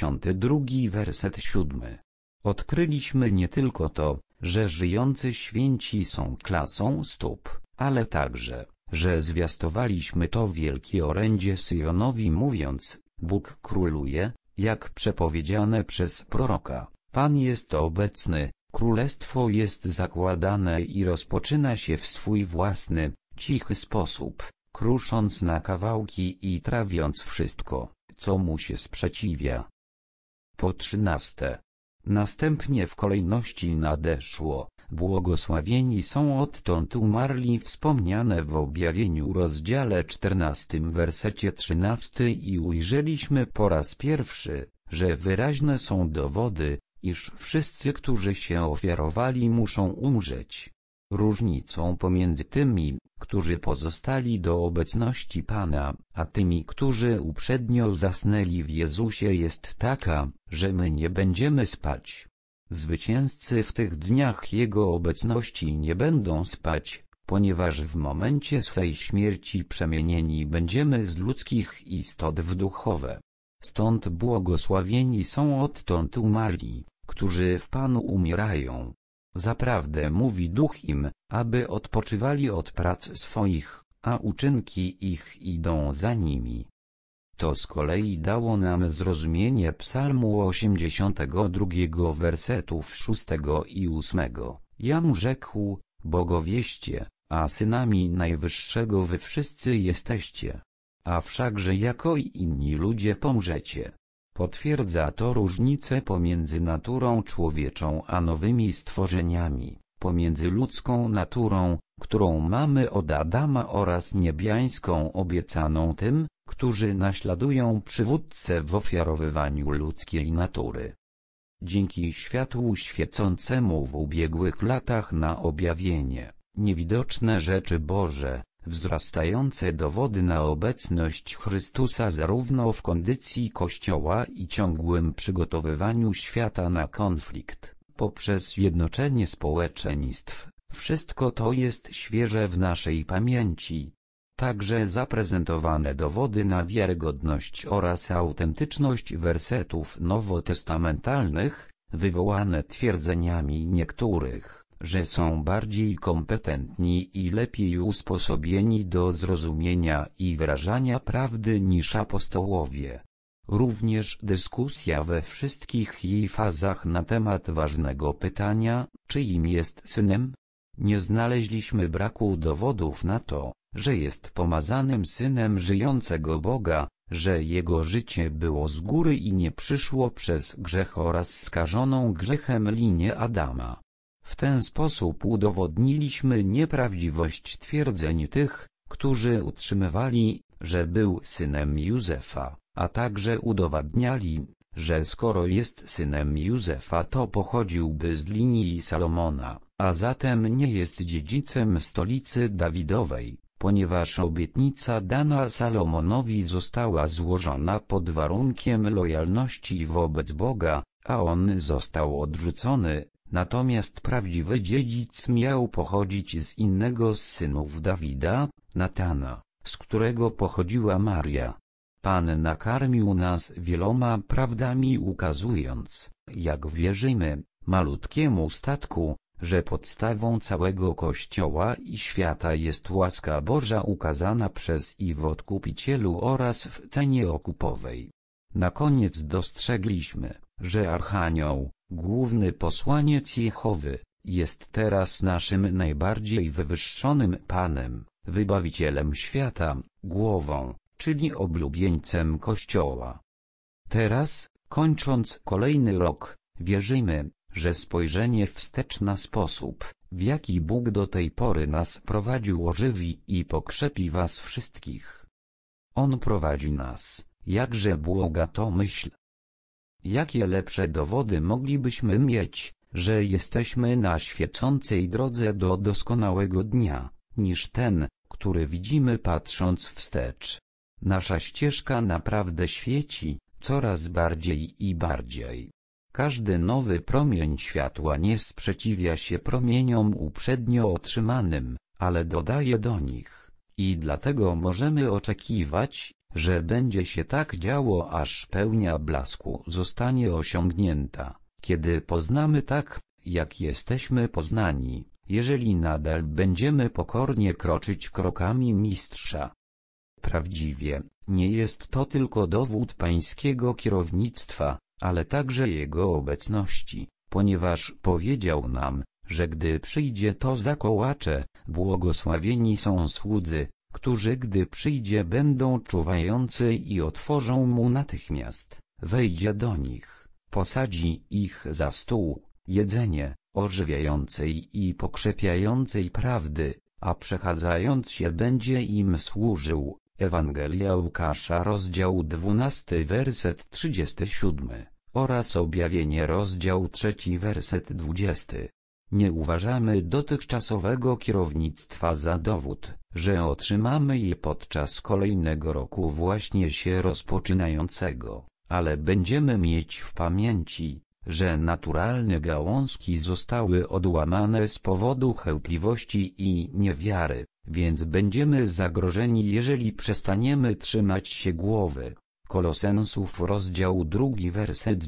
52 werset 7. Odkryliśmy nie tylko to, że żyjący święci są klasą stóp, ale także, że zwiastowaliśmy to wielkie orędzie Syjonowi mówiąc, Bóg króluje, jak przepowiedziane przez proroka, Pan jest obecny, królestwo jest zakładane i rozpoczyna się w swój własny, cichy sposób, krusząc na kawałki i trawiąc wszystko, co mu się sprzeciwia. Po 13. Następnie w kolejności nadeszło, błogosławieni są odtąd umarli wspomniane w objawieniu rozdziale 14 wersecie 13 i ujrzeliśmy po raz pierwszy, że wyraźne są dowody, iż wszyscy, którzy się ofiarowali, muszą umrzeć. Różnicą pomiędzy tymi, którzy pozostali do obecności Pana, a tymi, którzy uprzednio zasnęli w Jezusie jest taka, że my nie będziemy spać. Zwycięzcy w tych dniach Jego obecności nie będą spać, ponieważ w momencie swej śmierci przemienieni będziemy z ludzkich istot w duchowe. Stąd błogosławieni są odtąd umarli, którzy w Panu umierają. Zaprawdę mówi Duch im, aby odpoczywali od prac swoich, a uczynki ich idą za nimi. To z kolei dało nam zrozumienie psalmu 82 wersetów 6 i 8. Jam rzekł, Bogowieście, a synami Najwyższego wy wszyscy jesteście. A wszakże jako i inni ludzie pomrzecie. Potwierdza to różnicę pomiędzy naturą człowieczą a nowymi stworzeniami, pomiędzy ludzką naturą, którą mamy od Adama oraz niebiańską obiecaną tym, którzy naśladują przywódcę w ofiarowywaniu ludzkiej natury. Dzięki światłu świecącemu w ubiegłych latach na objawienie, niewidoczne rzeczy Boże, wzrastające dowody na obecność Chrystusa zarówno w kondycji Kościoła i ciągłym przygotowywaniu świata na konflikt, poprzez jednoczenie społeczeństw, wszystko to jest świeże w naszej pamięci. Także zaprezentowane dowody na wiarygodność oraz autentyczność wersetów nowotestamentalnych, wywołane twierdzeniami niektórych, że są bardziej kompetentni i lepiej usposobieni do zrozumienia i wyrażania prawdy niż apostołowie. Również dyskusja we wszystkich jej fazach na temat ważnego pytania, czyim jest synem? Nie znaleźliśmy braku dowodów na to, że jest pomazanym synem żyjącego Boga, że jego życie było z góry i nie przyszło przez grzech oraz skażoną grzechem linię Adama. W ten sposób udowodniliśmy nieprawdziwość twierdzeń tych, którzy utrzymywali, że był synem Józefa, a także udowadniali, że skoro jest synem Józefa, to pochodziłby z linii Salomona, a zatem nie jest dziedzicem stolicy Dawidowej, ponieważ obietnica dana Salomonowi została złożona pod warunkiem lojalności wobec Boga, a on został odrzucony. Natomiast prawdziwy dziedzic miał pochodzić z innego z synów Dawida, Natana, z którego pochodziła Maria. Pan nakarmił nas wieloma prawdami, ukazując, jak wierzymy, malutkiemu statku, że podstawą całego Kościoła i świata jest łaska Boża ukazana przez i w Odkupicielu oraz w cenie okupowej. Na koniec dostrzegliśmy, że Archanioł, główny posłaniec Jehowy, jest teraz naszym najbardziej wywyższonym Panem, Wybawicielem świata, głową, czyli oblubieńcem Kościoła. Teraz, kończąc kolejny rok, wierzymy, że spojrzenie wstecz na sposób, w jaki Bóg do tej pory nas prowadził, ożywi i pokrzepi was wszystkich. On prowadzi nas, jakże błoga to myśl. Jakie lepsze dowody moglibyśmy mieć, że jesteśmy na świecącej drodze do doskonałego dnia, niż ten, który widzimy patrząc wstecz. Nasza ścieżka naprawdę świeci, coraz bardziej i bardziej. Każdy nowy promień światła nie sprzeciwia się promieniom uprzednio otrzymanym, ale dodaje do nich, i dlatego możemy oczekiwać, że będzie się tak działo, aż pełnia blasku zostanie osiągnięta, kiedy poznamy tak, jak jesteśmy poznani, jeżeli nadal będziemy pokornie kroczyć krokami Mistrza. Prawdziwie, nie jest to tylko dowód pańskiego kierownictwa, ale także Jego obecności, ponieważ powiedział nam, że gdy przyjdzie to zakołacze, błogosławieni są słudzy, którzy gdy przyjdzie będą czuwający i otworzą mu natychmiast, wejdzie do nich, posadzi ich za stół, jedzenie, ożywiającej i pokrzepiającej prawdy, a przechadzając się będzie im służył. Ewangelia Łukasza rozdział 12 werset 37 oraz Objawienie rozdział 3 werset 20. Nie uważamy dotychczasowego kierownictwa za dowód, że otrzymamy je podczas kolejnego roku właśnie się rozpoczynającego, ale będziemy mieć w pamięci, że naturalne gałązki zostały odłamane z powodu chełpliwości i niewiary, więc będziemy zagrożeni, jeżeli przestaniemy trzymać się głowy. Kolosensów rozdział 2 werset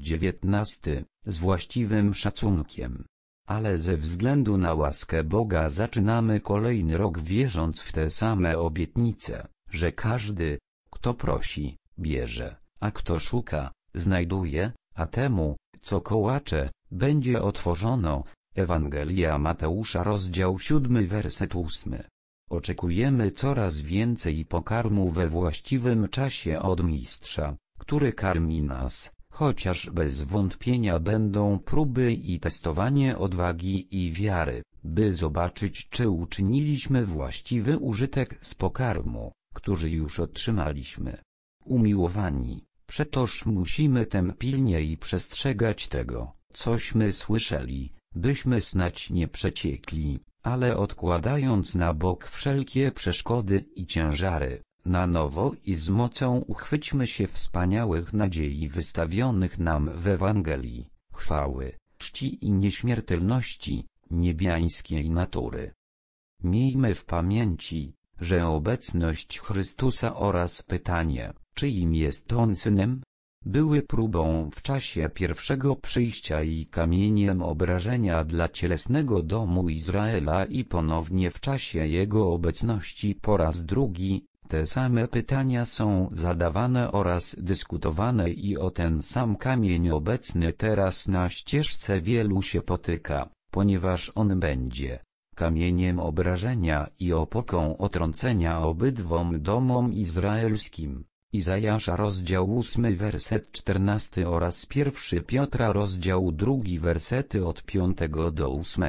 19, z właściwym szacunkiem. Ale ze względu na łaskę Boga zaczynamy kolejny rok wierząc w te same obietnice, że każdy, kto prosi, bierze, a kto szuka, znajduje, a temu, co kołacze, będzie otworzono. Ewangelia Mateusza rozdział 7 werset 8. Oczekujemy coraz więcej pokarmu we właściwym czasie od Mistrza, który karmi nas, chociaż bez wątpienia będą próby i testowanie odwagi i wiary, by zobaczyć, czy uczyniliśmy właściwy użytek z pokarmu, który już otrzymaliśmy. Umiłowani, przetoż musimy pilnie i przestrzegać tego, cośmy słyszeli, byśmy snać nie przeciekli, ale odkładając na bok wszelkie przeszkody i ciężary, na nowo i z mocą uchwyćmy się wspaniałych nadziei wystawionych nam w Ewangelii, chwały, czci i nieśmiertelności, niebiańskiej natury. Miejmy w pamięci, że obecność Chrystusa oraz pytanie, czyim jest On synem, były próbą w czasie pierwszego przyjścia i kamieniem obrażenia dla cielesnego domu Izraela i ponownie w czasie Jego obecności po raz drugi. Te same pytania są zadawane oraz dyskutowane i o ten sam kamień obecny teraz na ścieżce wielu się potyka, ponieważ on będzie kamieniem obrażenia i opoką otrącenia obydwom domom izraelskim. Izajasza rozdział 8 werset 14 oraz 1 Piotra rozdział 2 wersety od 5 do 8.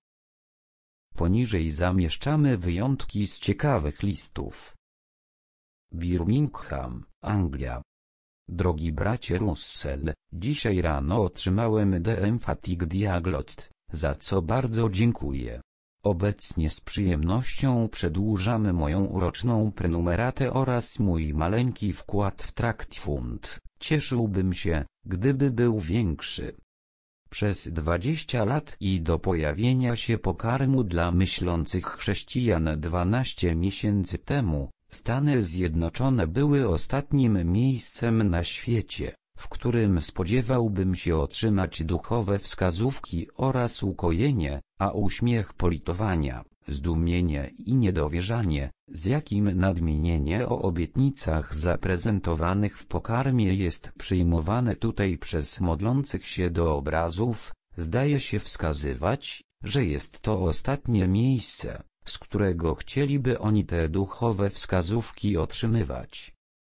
Poniżej zamieszczamy wyjątki z ciekawych listów. Birmingham, Anglia. Drogi bracie Russell, dzisiaj rano otrzymałem The Emphatic Diaglott, za co bardzo dziękuję. Obecnie z przyjemnością przedłużamy moją uroczną prenumeratę oraz mój maleńki wkład w Tract Fund. Cieszyłbym się, gdyby był większy. Przez 20 lat i do pojawienia się pokarmu dla myślących chrześcijan 12 miesięcy temu, Stany Zjednoczone były ostatnim miejscem na świecie, w którym spodziewałbym się otrzymać duchowe wskazówki oraz ukojenie, a uśmiech politowania, zdumienie i niedowierzanie, z jakim nadmienienie o obietnicach zaprezentowanych w pokarmie jest przyjmowane tutaj przez modlących się do obrazów, zdaje się wskazywać, że jest to ostatnie miejsce, z którego chcieliby oni te duchowe wskazówki otrzymywać.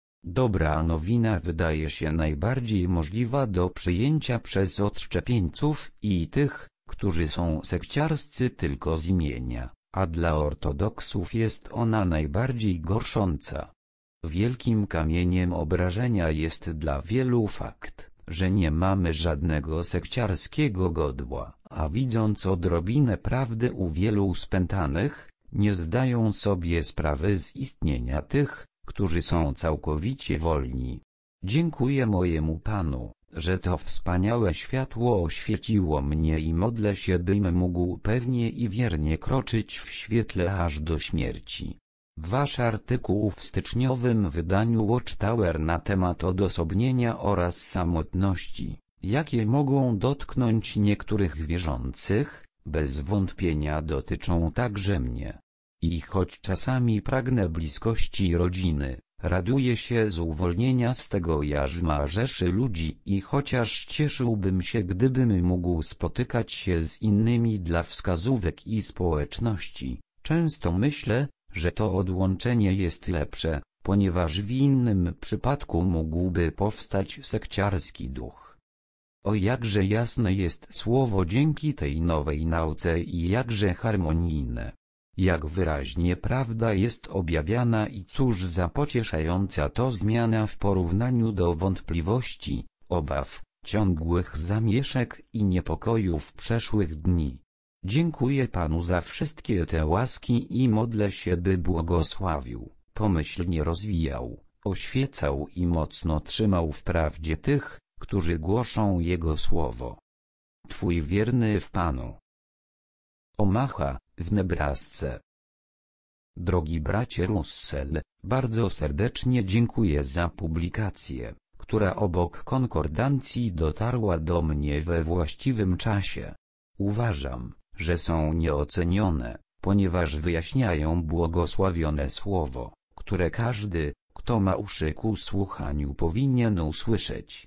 Dobra nowina wydaje się najbardziej możliwa do przyjęcia przez odszczepieńców i tych, którzy są sekciarscy tylko z imienia, a dla ortodoksów jest ona najbardziej gorsząca. Wielkim kamieniem obrażenia jest dla wielu fakt, że nie mamy żadnego sekciarskiego godła, a widząc odrobinę prawdy u wielu spętanych, nie zdają sobie sprawy z istnienia tych, którzy są całkowicie wolni. Dziękuję mojemu Panu, że to wspaniałe światło oświeciło mnie i modlę się, bym mógł pewnie i wiernie kroczyć w świetle aż do śmierci. Wasz artykuł w styczniowym wydaniu Watchtower na temat odosobnienia oraz samotności, jakie mogą dotknąć niektórych wierzących, bez wątpienia dotyczą także mnie. I choć czasami pragnę bliskości rodziny, raduję się z uwolnienia z tego jarzma rzeszy ludzi i chociaż cieszyłbym się, gdybym mógł spotykać się z innymi dla wskazówek i społeczności, często myślę, że to odłączenie jest lepsze, ponieważ w innym przypadku mógłby powstać sekciarski duch. O jakże jasne jest słowo dzięki tej nowej nauce i jakże harmonijne. Jak wyraźnie prawda jest objawiana i cóż za pocieszająca to zmiana w porównaniu do wątpliwości, obaw, ciągłych zamieszek i niepokojów przeszłych dni. Dziękuję Panu za wszystkie te łaski i modlę się, by błogosławił, pomyślnie rozwijał, oświecał i mocno trzymał w prawdzie tych, którzy głoszą Jego słowo. Twój wierny w Panu. Omaha, w Nebrasce. Drogi bracie Russell, bardzo serdecznie dziękuję za publikację, która obok konkordancji dotarła do mnie we właściwym czasie. Uważam, że są nieocenione, ponieważ wyjaśniają błogosławione słowo, które każdy, kto ma uszy ku słuchaniu, powinien usłyszeć.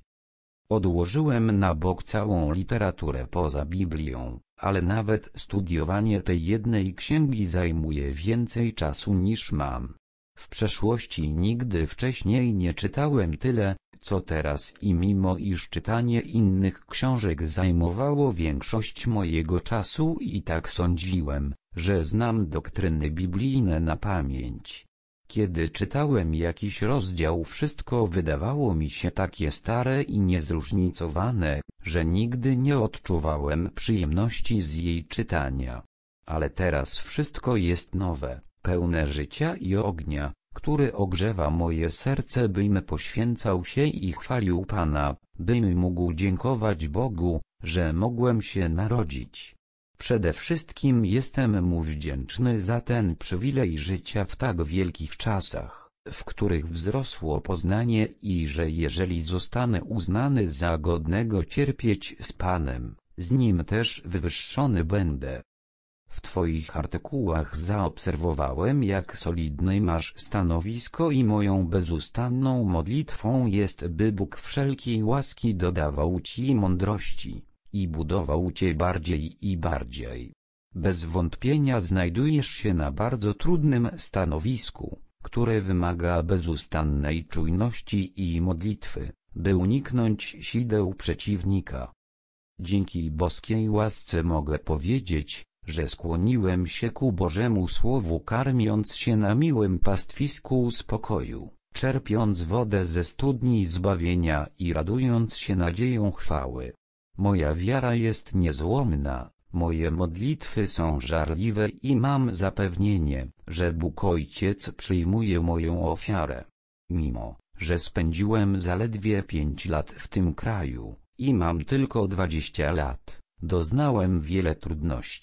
Odłożyłem na bok całą literaturę poza Biblią, ale nawet studiowanie tej jednej księgi zajmuje więcej czasu niż mam. W przeszłości nigdy wcześniej nie czytałem tyle, co teraz i mimo iż czytanie innych książek zajmowało większość mojego czasu i tak sądziłem, że znam doktryny biblijne na pamięć. Kiedy czytałem jakiś rozdział, wszystko wydawało mi się takie stare i niezróżnicowane, że nigdy nie odczuwałem przyjemności z jej czytania. Ale teraz wszystko jest nowe, pełne życia i ognia, który ogrzewa moje serce, bym poświęcał się i chwalił Pana, bym mógł dziękować Bogu, że mogłem się narodzić. Przede wszystkim jestem Mu wdzięczny za ten przywilej życia w tak wielkich czasach, w których wzrosło poznanie i że jeżeli zostanę uznany za godnego cierpieć z Panem, z Nim też wywyższony będę. W Twoich artykułach zaobserwowałem, jak solidne masz stanowisko i moją bezustanną modlitwą jest, by Bóg wszelkiej łaski dodawał Ci mądrości i budował Cię bardziej i bardziej. Bez wątpienia znajdujesz się na bardzo trudnym stanowisku, które wymaga bezustannej czujności i modlitwy, by uniknąć sideł przeciwnika. Dzięki boskiej łasce mogę powiedzieć, że skłoniłem się ku Bożemu Słowu, karmiąc się na miłym pastwisku spokoju, czerpiąc wodę ze studni zbawienia i radując się nadzieją chwały. Moja wiara jest niezłomna, moje modlitwy są żarliwe i mam zapewnienie, że Bóg Ojciec przyjmuje moją ofiarę. Mimo że spędziłem zaledwie 5 lat w tym kraju i mam tylko 20 lat, doznałem wiele trudności,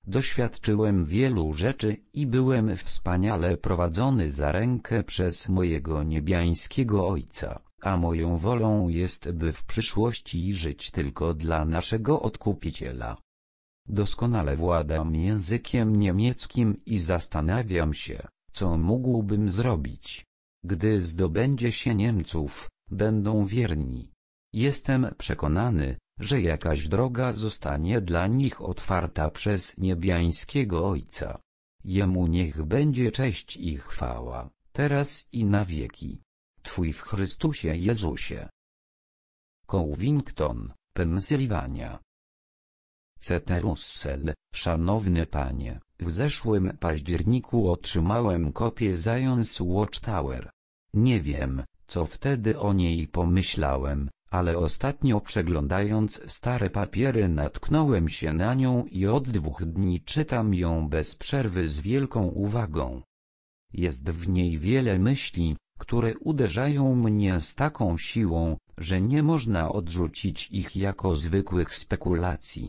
Doświadczyłem wielu rzeczy i byłem wspaniale prowadzony za rękę przez mojego niebiańskiego Ojca, a moją wolą jest, by w przyszłości żyć tylko dla naszego Odkupiciela. Doskonale władam językiem niemieckim i zastanawiam się, co mógłbym zrobić. Gdy zdobędzie się Niemców, będą wierni. Jestem przekonany, że jakaś droga zostanie dla nich otwarta przez niebiańskiego Ojca. Jemu niech będzie cześć i chwała, teraz i na wieki. Twój w Chrystusie Jezusie. Covington, Pensylwania. C.T. Russell. Szanowny Panie, w zeszłym październiku otrzymałem kopię Zion's Watchtower. Nie wiem, co wtedy o niej pomyślałem, ale ostatnio przeglądając stare papiery natknąłem się na nią i od 2 dni czytam ją bez przerwy z wielką uwagą. Jest w niej wiele myśli, które uderzają mnie z taką siłą, że nie można odrzucić ich jako zwykłych spekulacji.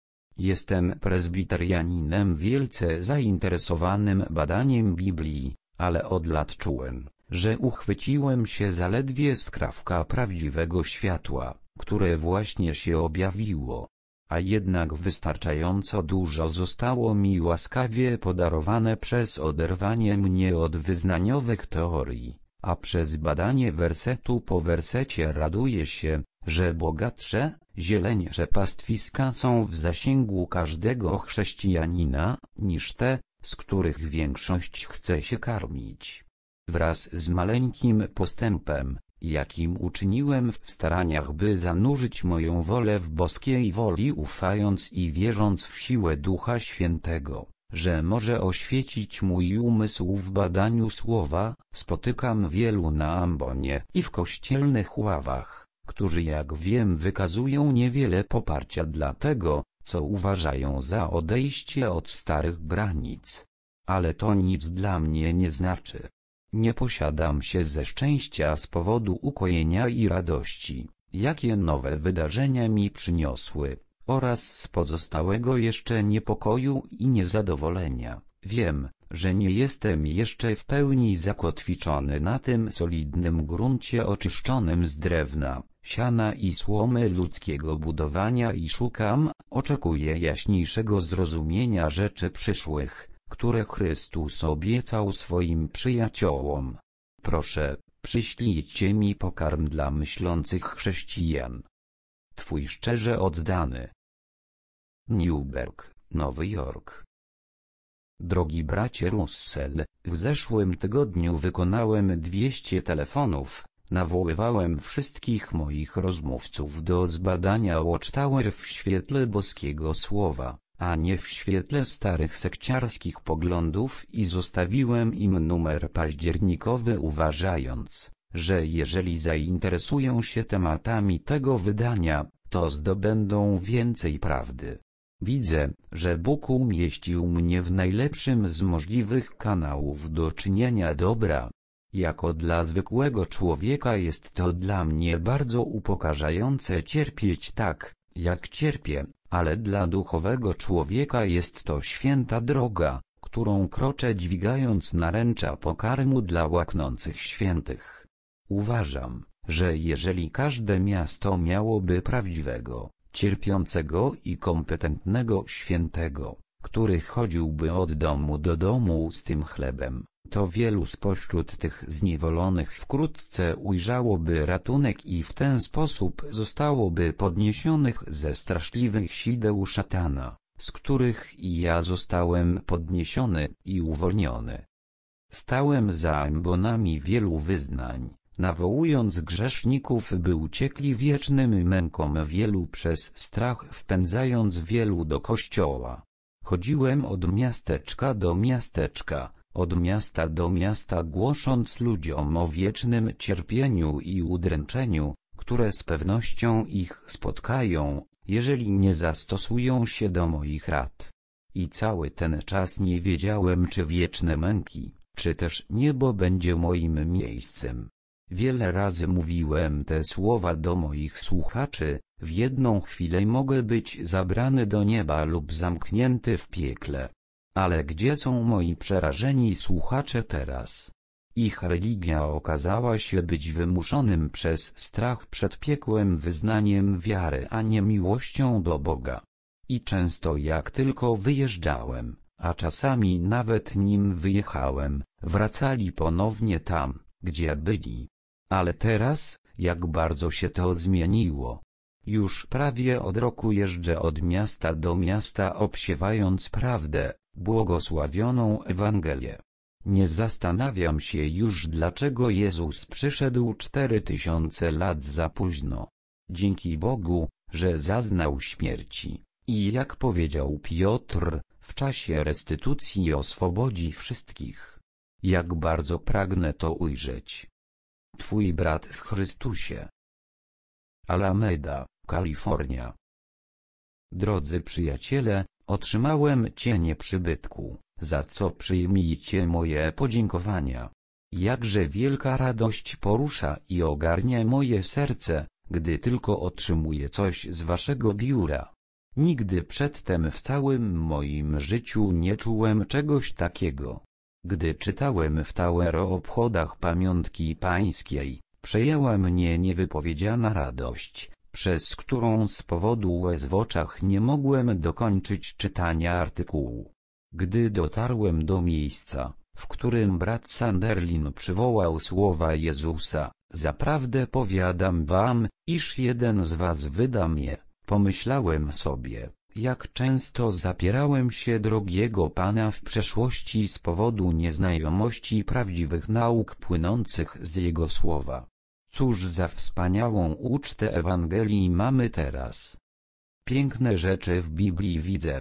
Jestem prezbiterianinem wielce zainteresowanym badaniem Biblii, ale od lat czułem, że uchwyciłem się zaledwie skrawka prawdziwego światła, które właśnie się objawiło. A jednak wystarczająco dużo zostało mi łaskawie podarowane przez oderwanie mnie od wyznaniowych teorii, a przez badanie wersetu po wersecie raduję się, że bogatsze, zieleńsze pastwiska są w zasięgu każdego chrześcijanina, niż te, z których większość chce się karmić. Wraz z maleńkim postępem, jakim uczyniłem w staraniach, by zanurzyć moją wolę w boskiej woli, ufając i wierząc w siłę Ducha Świętego, że może oświecić mój umysł w badaniu słowa, spotykam wielu na ambonie i w kościelnych ławach, którzy jak wiem wykazują niewiele poparcia dla tego, co uważają za odejście od starych granic. Ale to nic dla mnie nie znaczy. Nie posiadam się ze szczęścia z powodu ukojenia i radości, jakie nowe wydarzenia mi przyniosły, oraz z pozostałego jeszcze niepokoju i niezadowolenia. Wiem, że nie jestem jeszcze w pełni zakotwiczony na tym solidnym gruncie oczyszczonym z drewna, siana i słomy ludzkiego budowania i oczekuję jaśniejszego zrozumienia rzeczy przyszłych, które Chrystus obiecał swoim przyjaciołom. Proszę, przyślijcie mi pokarm dla myślących chrześcijan. Twój szczerze oddany. Newburgh, Nowy Jork. Drogi bracie Russell, w zeszłym tygodniu wykonałem 200 telefonów, nawoływałem wszystkich moich rozmówców do zbadania Watchtower w świetle boskiego słowa, a nie w świetle starych sekciarskich poglądów i zostawiłem im numer październikowy, uważając, że jeżeli zainteresują się tematami tego wydania, to zdobędą więcej prawdy. Widzę, że Bóg umieścił mnie w najlepszym z możliwych kanałów do czynienia dobra. Jako dla zwykłego człowieka jest to dla mnie bardzo upokarzające cierpieć tak, jak cierpię, ale dla duchowego człowieka jest to święta droga, którą kroczę, dźwigając naręcza pokarmu dla łaknących świętych. Uważam, że jeżeli każde miasto miałoby prawdziwego, cierpiącego i kompetentnego świętego, który chodziłby od domu do domu z tym chlebem, to wielu spośród tych zniewolonych wkrótce ujrzałoby ratunek i w ten sposób zostałoby podniesionych ze straszliwych sideł szatana, z których i ja zostałem podniesiony i uwolniony. Stałem za ambonami wielu wyznań, nawołując grzeszników, by uciekli wiecznym mękom wielu, przez strach wpędzając wielu do kościoła. Chodziłem od miasteczka do miasteczka, od miasta do miasta, głosząc ludziom o wiecznym cierpieniu i udręczeniu, które z pewnością ich spotkają, jeżeli nie zastosują się do moich rad. I cały ten czas nie wiedziałem, czy wieczne męki, czy też niebo będzie moim miejscem. Wiele razy mówiłem te słowa do moich słuchaczy, w jedną chwilę mogę być zabrany do nieba lub zamknięty w piekle. Ale gdzie są moi przerażeni słuchacze teraz? Ich religia okazała się być wymuszonym przez strach przed piekłem wyznaniem wiary, a nie miłością do Boga. I często jak tylko wyjeżdżałem, a czasami nawet nim wyjechałem, wracali ponownie tam, gdzie byli. Ale teraz, jak bardzo się to zmieniło. Już prawie od roku jeżdżę od miasta do miasta, obsiewając prawdę, błogosławioną Ewangelię. Nie zastanawiam się już, dlaczego Jezus przyszedł 4000 lat za późno. Dzięki Bogu, że zaznał śmierci, i jak powiedział Piotr, w czasie restytucji oswobodzi wszystkich. Jak bardzo pragnę to ujrzeć. Twój brat w Chrystusie. Alameda, Kalifornia. Drodzy przyjaciele, otrzymałem cienie przybytku, za co przyjmijcie moje podziękowania. Jakże wielka radość porusza i ogarnia moje serce, gdy tylko otrzymuję coś z waszego biura. Nigdy przedtem w całym moim życiu nie czułem czegoś takiego. Gdy czytałem w Tower o obchodach pamiątki pańskiej, przejęła mnie niewypowiedziana radość, przez którą z powodu łez w oczach nie mogłem dokończyć czytania artykułu. Gdy dotarłem do miejsca, w którym brat Sanderlin przywołał słowa Jezusa, zaprawdę powiadam wam, iż jeden z was wyda mnie, pomyślałem sobie, jak często zapierałem się drogiego Pana w przeszłości z powodu nieznajomości prawdziwych nauk płynących z Jego słowa. Cóż za wspaniałą ucztę Ewangelii mamy teraz. Piękne rzeczy w Biblii widzę.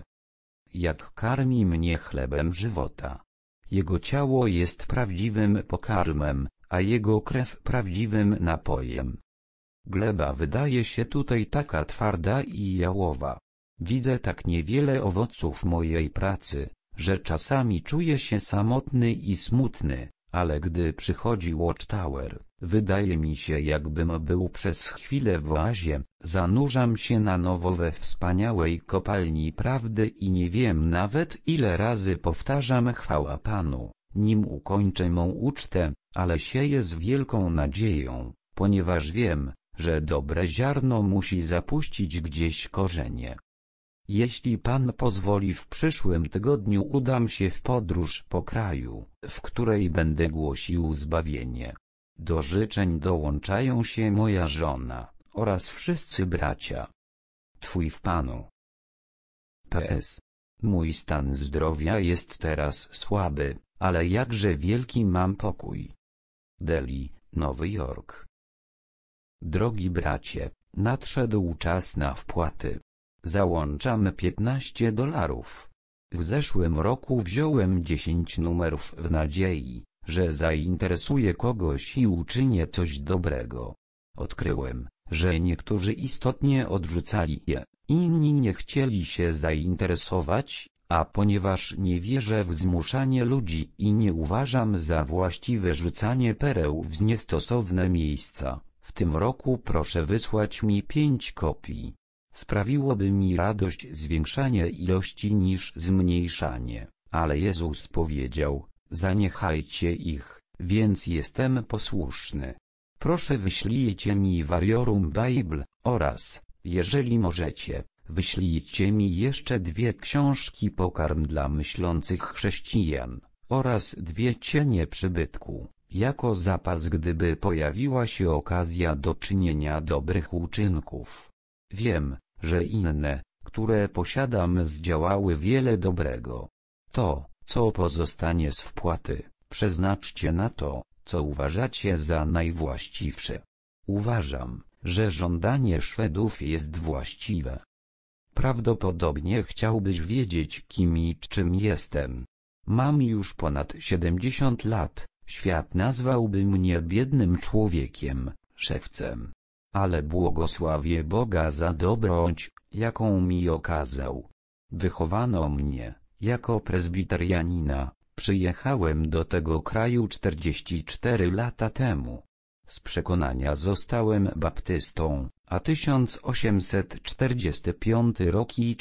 Jak karmi mnie chlebem żywota. Jego ciało jest prawdziwym pokarmem, a Jego krew prawdziwym napojem. Gleba wydaje się tutaj taka twarda i jałowa. Widzę tak niewiele owoców mojej pracy, że czasami czuję się samotny i smutny, ale gdy przychodzi Watchtower, wydaje mi się, jakbym był przez chwilę w oazie, zanurzam się na nowo we wspaniałej kopalni prawdy i nie wiem nawet ile razy powtarzam chwała Panu, nim ukończę mą ucztę, ale sieję z wielką nadzieją, ponieważ wiem, że dobre ziarno musi zapuścić gdzieś korzenie. Jeśli Pan pozwoli, w przyszłym tygodniu udam się w podróż po kraju, w której będę głosił zbawienie. Do życzeń dołączają się moja żona oraz wszyscy bracia. Twój w Panu. PS. Mój stan zdrowia jest teraz słaby, ale jakże wielki mam pokój. Delhi, Nowy Jork. Drogi bracie, nadszedł czas na wpłaty. Załączamy $15. W zeszłym roku wziąłem 10 numerów w nadziei, że zainteresuje kogoś i uczynię coś dobrego. Odkryłem, że niektórzy istotnie odrzucali je, inni nie chcieli się zainteresować, a ponieważ nie wierzę w zmuszanie ludzi i nie uważam za właściwe rzucanie pereł w niestosowne miejsca, w tym roku proszę wysłać mi 5 kopii. Sprawiłoby mi radość zwiększanie ilości niż zmniejszanie, ale Jezus powiedział, zaniechajcie ich, więc jestem posłuszny. Proszę wyślijcie mi Variorum Bible oraz, jeżeli możecie, wyślijcie mi jeszcze 2 książki Pokarm dla myślących chrześcijan oraz 2 cienie przybytku, jako zapas gdyby pojawiła się okazja do czynienia dobrych uczynków. Wiem, że inne, które posiadam, zdziałały wiele dobrego. To, co pozostanie z wpłaty, przeznaczcie na to, co uważacie za najwłaściwsze. Uważam, że żądanie Szwedów jest właściwe. Prawdopodobnie chciałbyś wiedzieć, kim i czym jestem. Mam już ponad 70 lat, świat nazwałby mnie biednym człowiekiem, szewcem. Ale błogosławię Boga za dobroć, jaką mi okazał. Wychowano mnie, jako prezbiterianina, przyjechałem do tego kraju 44 lata temu. Z przekonania zostałem baptystą, a 1845 rok i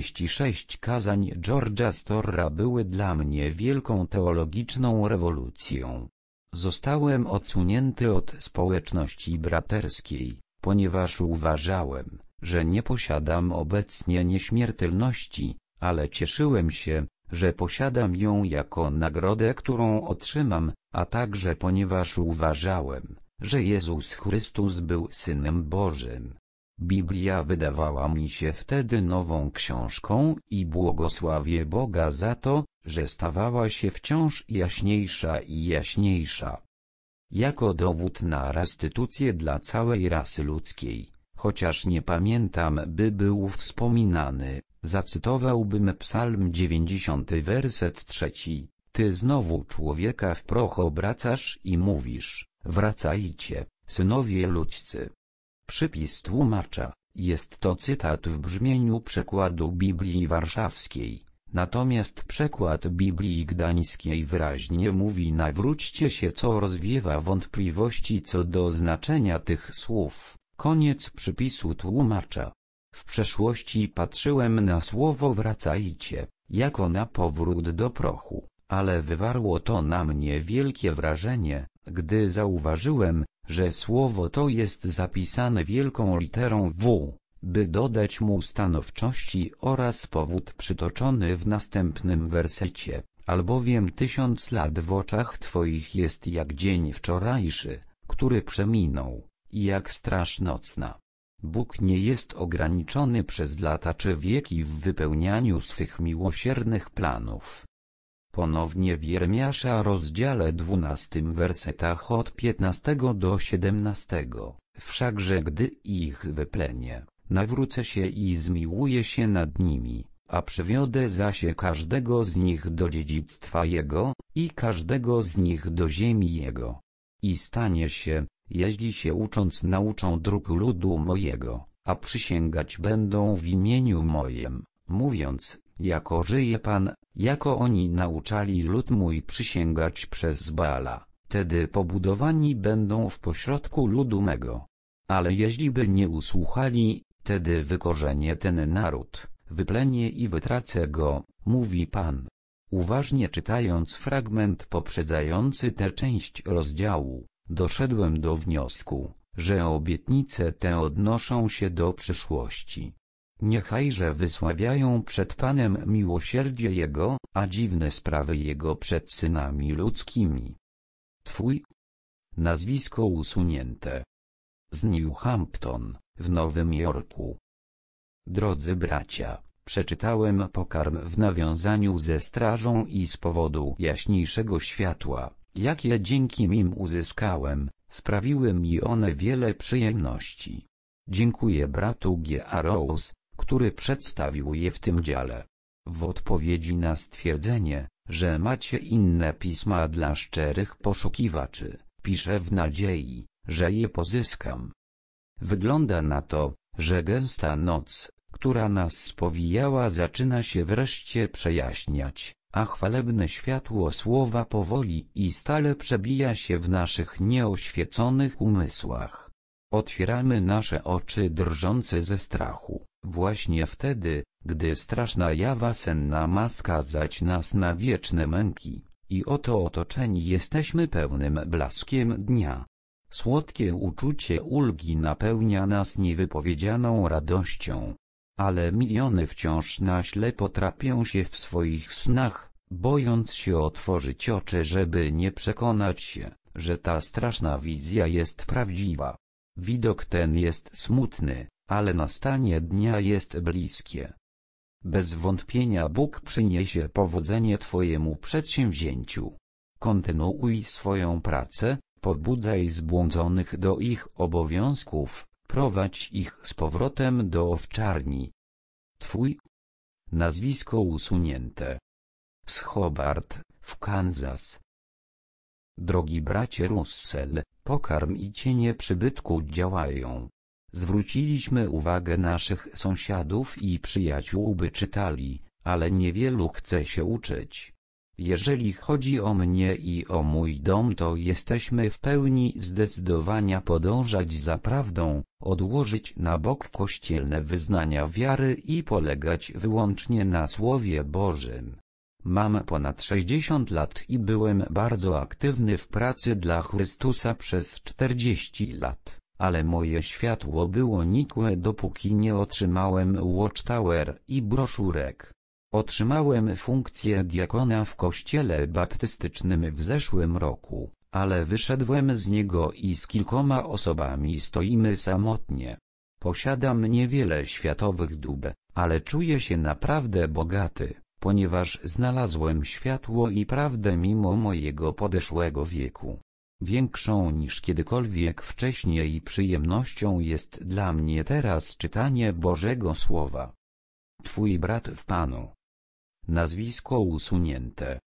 46 kazań George'a Storra były dla mnie wielką teologiczną rewolucją. Zostałem odsunięty od społeczności braterskiej, ponieważ uważałem, że nie posiadam obecnie nieśmiertelności, ale cieszyłem się, że posiadam ją jako nagrodę, którą otrzymam, a także ponieważ uważałem, że Jezus Chrystus był Synem Bożym. Biblia wydawała mi się wtedy nową książką i błogosławię Boga za to, że stawała się wciąż jaśniejsza i jaśniejsza. Jako dowód na restytucję dla całej rasy ludzkiej, chociaż nie pamiętam, by był wspominany, zacytowałbym Psalm 90, werset 3. Ty znowu człowieka w proch obracasz i mówisz, wracajcie, synowie ludzcy. Przypis tłumacza, jest to cytat w brzmieniu przekładu Biblii Warszawskiej, natomiast przekład Biblii Gdańskiej wyraźnie mówi nawróćcie się, co rozwiewa wątpliwości co do znaczenia tych słów. Koniec przypisu tłumacza. W przeszłości patrzyłem na słowo wracajcie, jako na powrót do prochu, ale wywarło to na mnie wielkie wrażenie, gdy zauważyłem, że słowo to jest zapisane wielką literą W, by dodać mu stanowczości oraz powód przytoczony w następnym wersecie, albowiem 1000 lat w oczach Twoich jest jak dzień wczorajszy, który przeminął, i jak straż nocna. Bóg nie jest ograniczony przez lata czy wieki w wypełnianiu swych miłosiernych planów. Ponownie w Jeremiasza rozdziale 12 wersetach od 15 do 17. Wszakże gdy ich wyplenię, nawrócę się i zmiłuję się nad nimi, a przywiodę zaś każdego z nich do dziedzictwa jego, i każdego z nich do ziemi jego. I stanie się, jeśli się ucząc nauczą dróg ludu mojego, a przysięgać będą w imieniu mojem, mówiąc, jako żyje Pan, jako oni nauczali lud mój przysięgać przez Baala, wtedy pobudowani będą w pośrodku ludu mego. Ale jeśli by nie usłuchali, wtedy wykorzenię ten naród, wyplenię i wytracę go, mówi Pan. Uważnie czytając fragment poprzedzający tę część rozdziału, doszedłem do wniosku, że obietnice te odnoszą się do przyszłości. Niechajże wysławiają przed Panem miłosierdzie Jego, a dziwne sprawy Jego przed synami ludzkimi. Twój nazwisko usunięte. Z New Hampton, w Nowym Jorku. Drodzy bracia, przeczytałem Pokarm w nawiązaniu ze strażą i z powodu jaśniejszego światła, jakie dzięki nim uzyskałem, sprawiły mi one wiele przyjemności. Dziękuję bratu G.A. Rose, który przedstawił je w tym dziale. W odpowiedzi na stwierdzenie, że macie inne pisma dla szczerych poszukiwaczy, piszę w nadziei, że je pozyskam. Wygląda na to, że gęsta noc, która nas spowijała, zaczyna się wreszcie przejaśniać, a chwalebne światło słowa powoli i stale przebija się w naszych nieoświeconych umysłach. Otwieramy nasze oczy drżące ze strachu, właśnie wtedy, gdy straszna jawa senna ma skazać nas na wieczne męki, i oto otoczeni jesteśmy pełnym blaskiem dnia. Słodkie uczucie ulgi napełnia nas niewypowiedzianą radością. Ale miliony wciąż na ślepo trapią się w swoich snach, bojąc się otworzyć oczy, żeby nie przekonać się, że ta straszna wizja jest prawdziwa. Widok ten jest smutny, ale nastanie dnia jest bliskie. Bez wątpienia Bóg przyniesie powodzenie Twojemu przedsięwzięciu. Kontynuuj swoją pracę, pobudzaj zbłądzonych do ich obowiązków, prowadź ich z powrotem do owczarni. Twój nazwisko usunięte. Z Hobart, w Kansas. Drogi bracie Russell, pokarm i cienie przybytku działają. Zwróciliśmy uwagę naszych sąsiadów i przyjaciół, by czytali, ale niewielu chce się uczyć. Jeżeli chodzi o mnie i o mój dom, to jesteśmy w pełni zdecydowania podążać za prawdą, odłożyć na bok kościelne wyznania wiary i polegać wyłącznie na Słowie Bożym. Mam ponad 60 lat i byłem bardzo aktywny w pracy dla Chrystusa przez 40 lat, ale moje światło było nikłe, dopóki nie otrzymałem Watchtower i broszurek. Otrzymałem funkcję diakona w kościele baptystycznym w zeszłym roku, ale wyszedłem z niego i z kilkoma osobami stoimy samotnie. Posiadam niewiele światowych dóbr, ale czuję się naprawdę bogaty, ponieważ znalazłem światło i prawdę mimo mojego podeszłego wieku. Większą niż kiedykolwiek wcześniej przyjemnością jest dla mnie teraz czytanie Bożego Słowa. Twój brat w Panu. Nazwisko usunięte.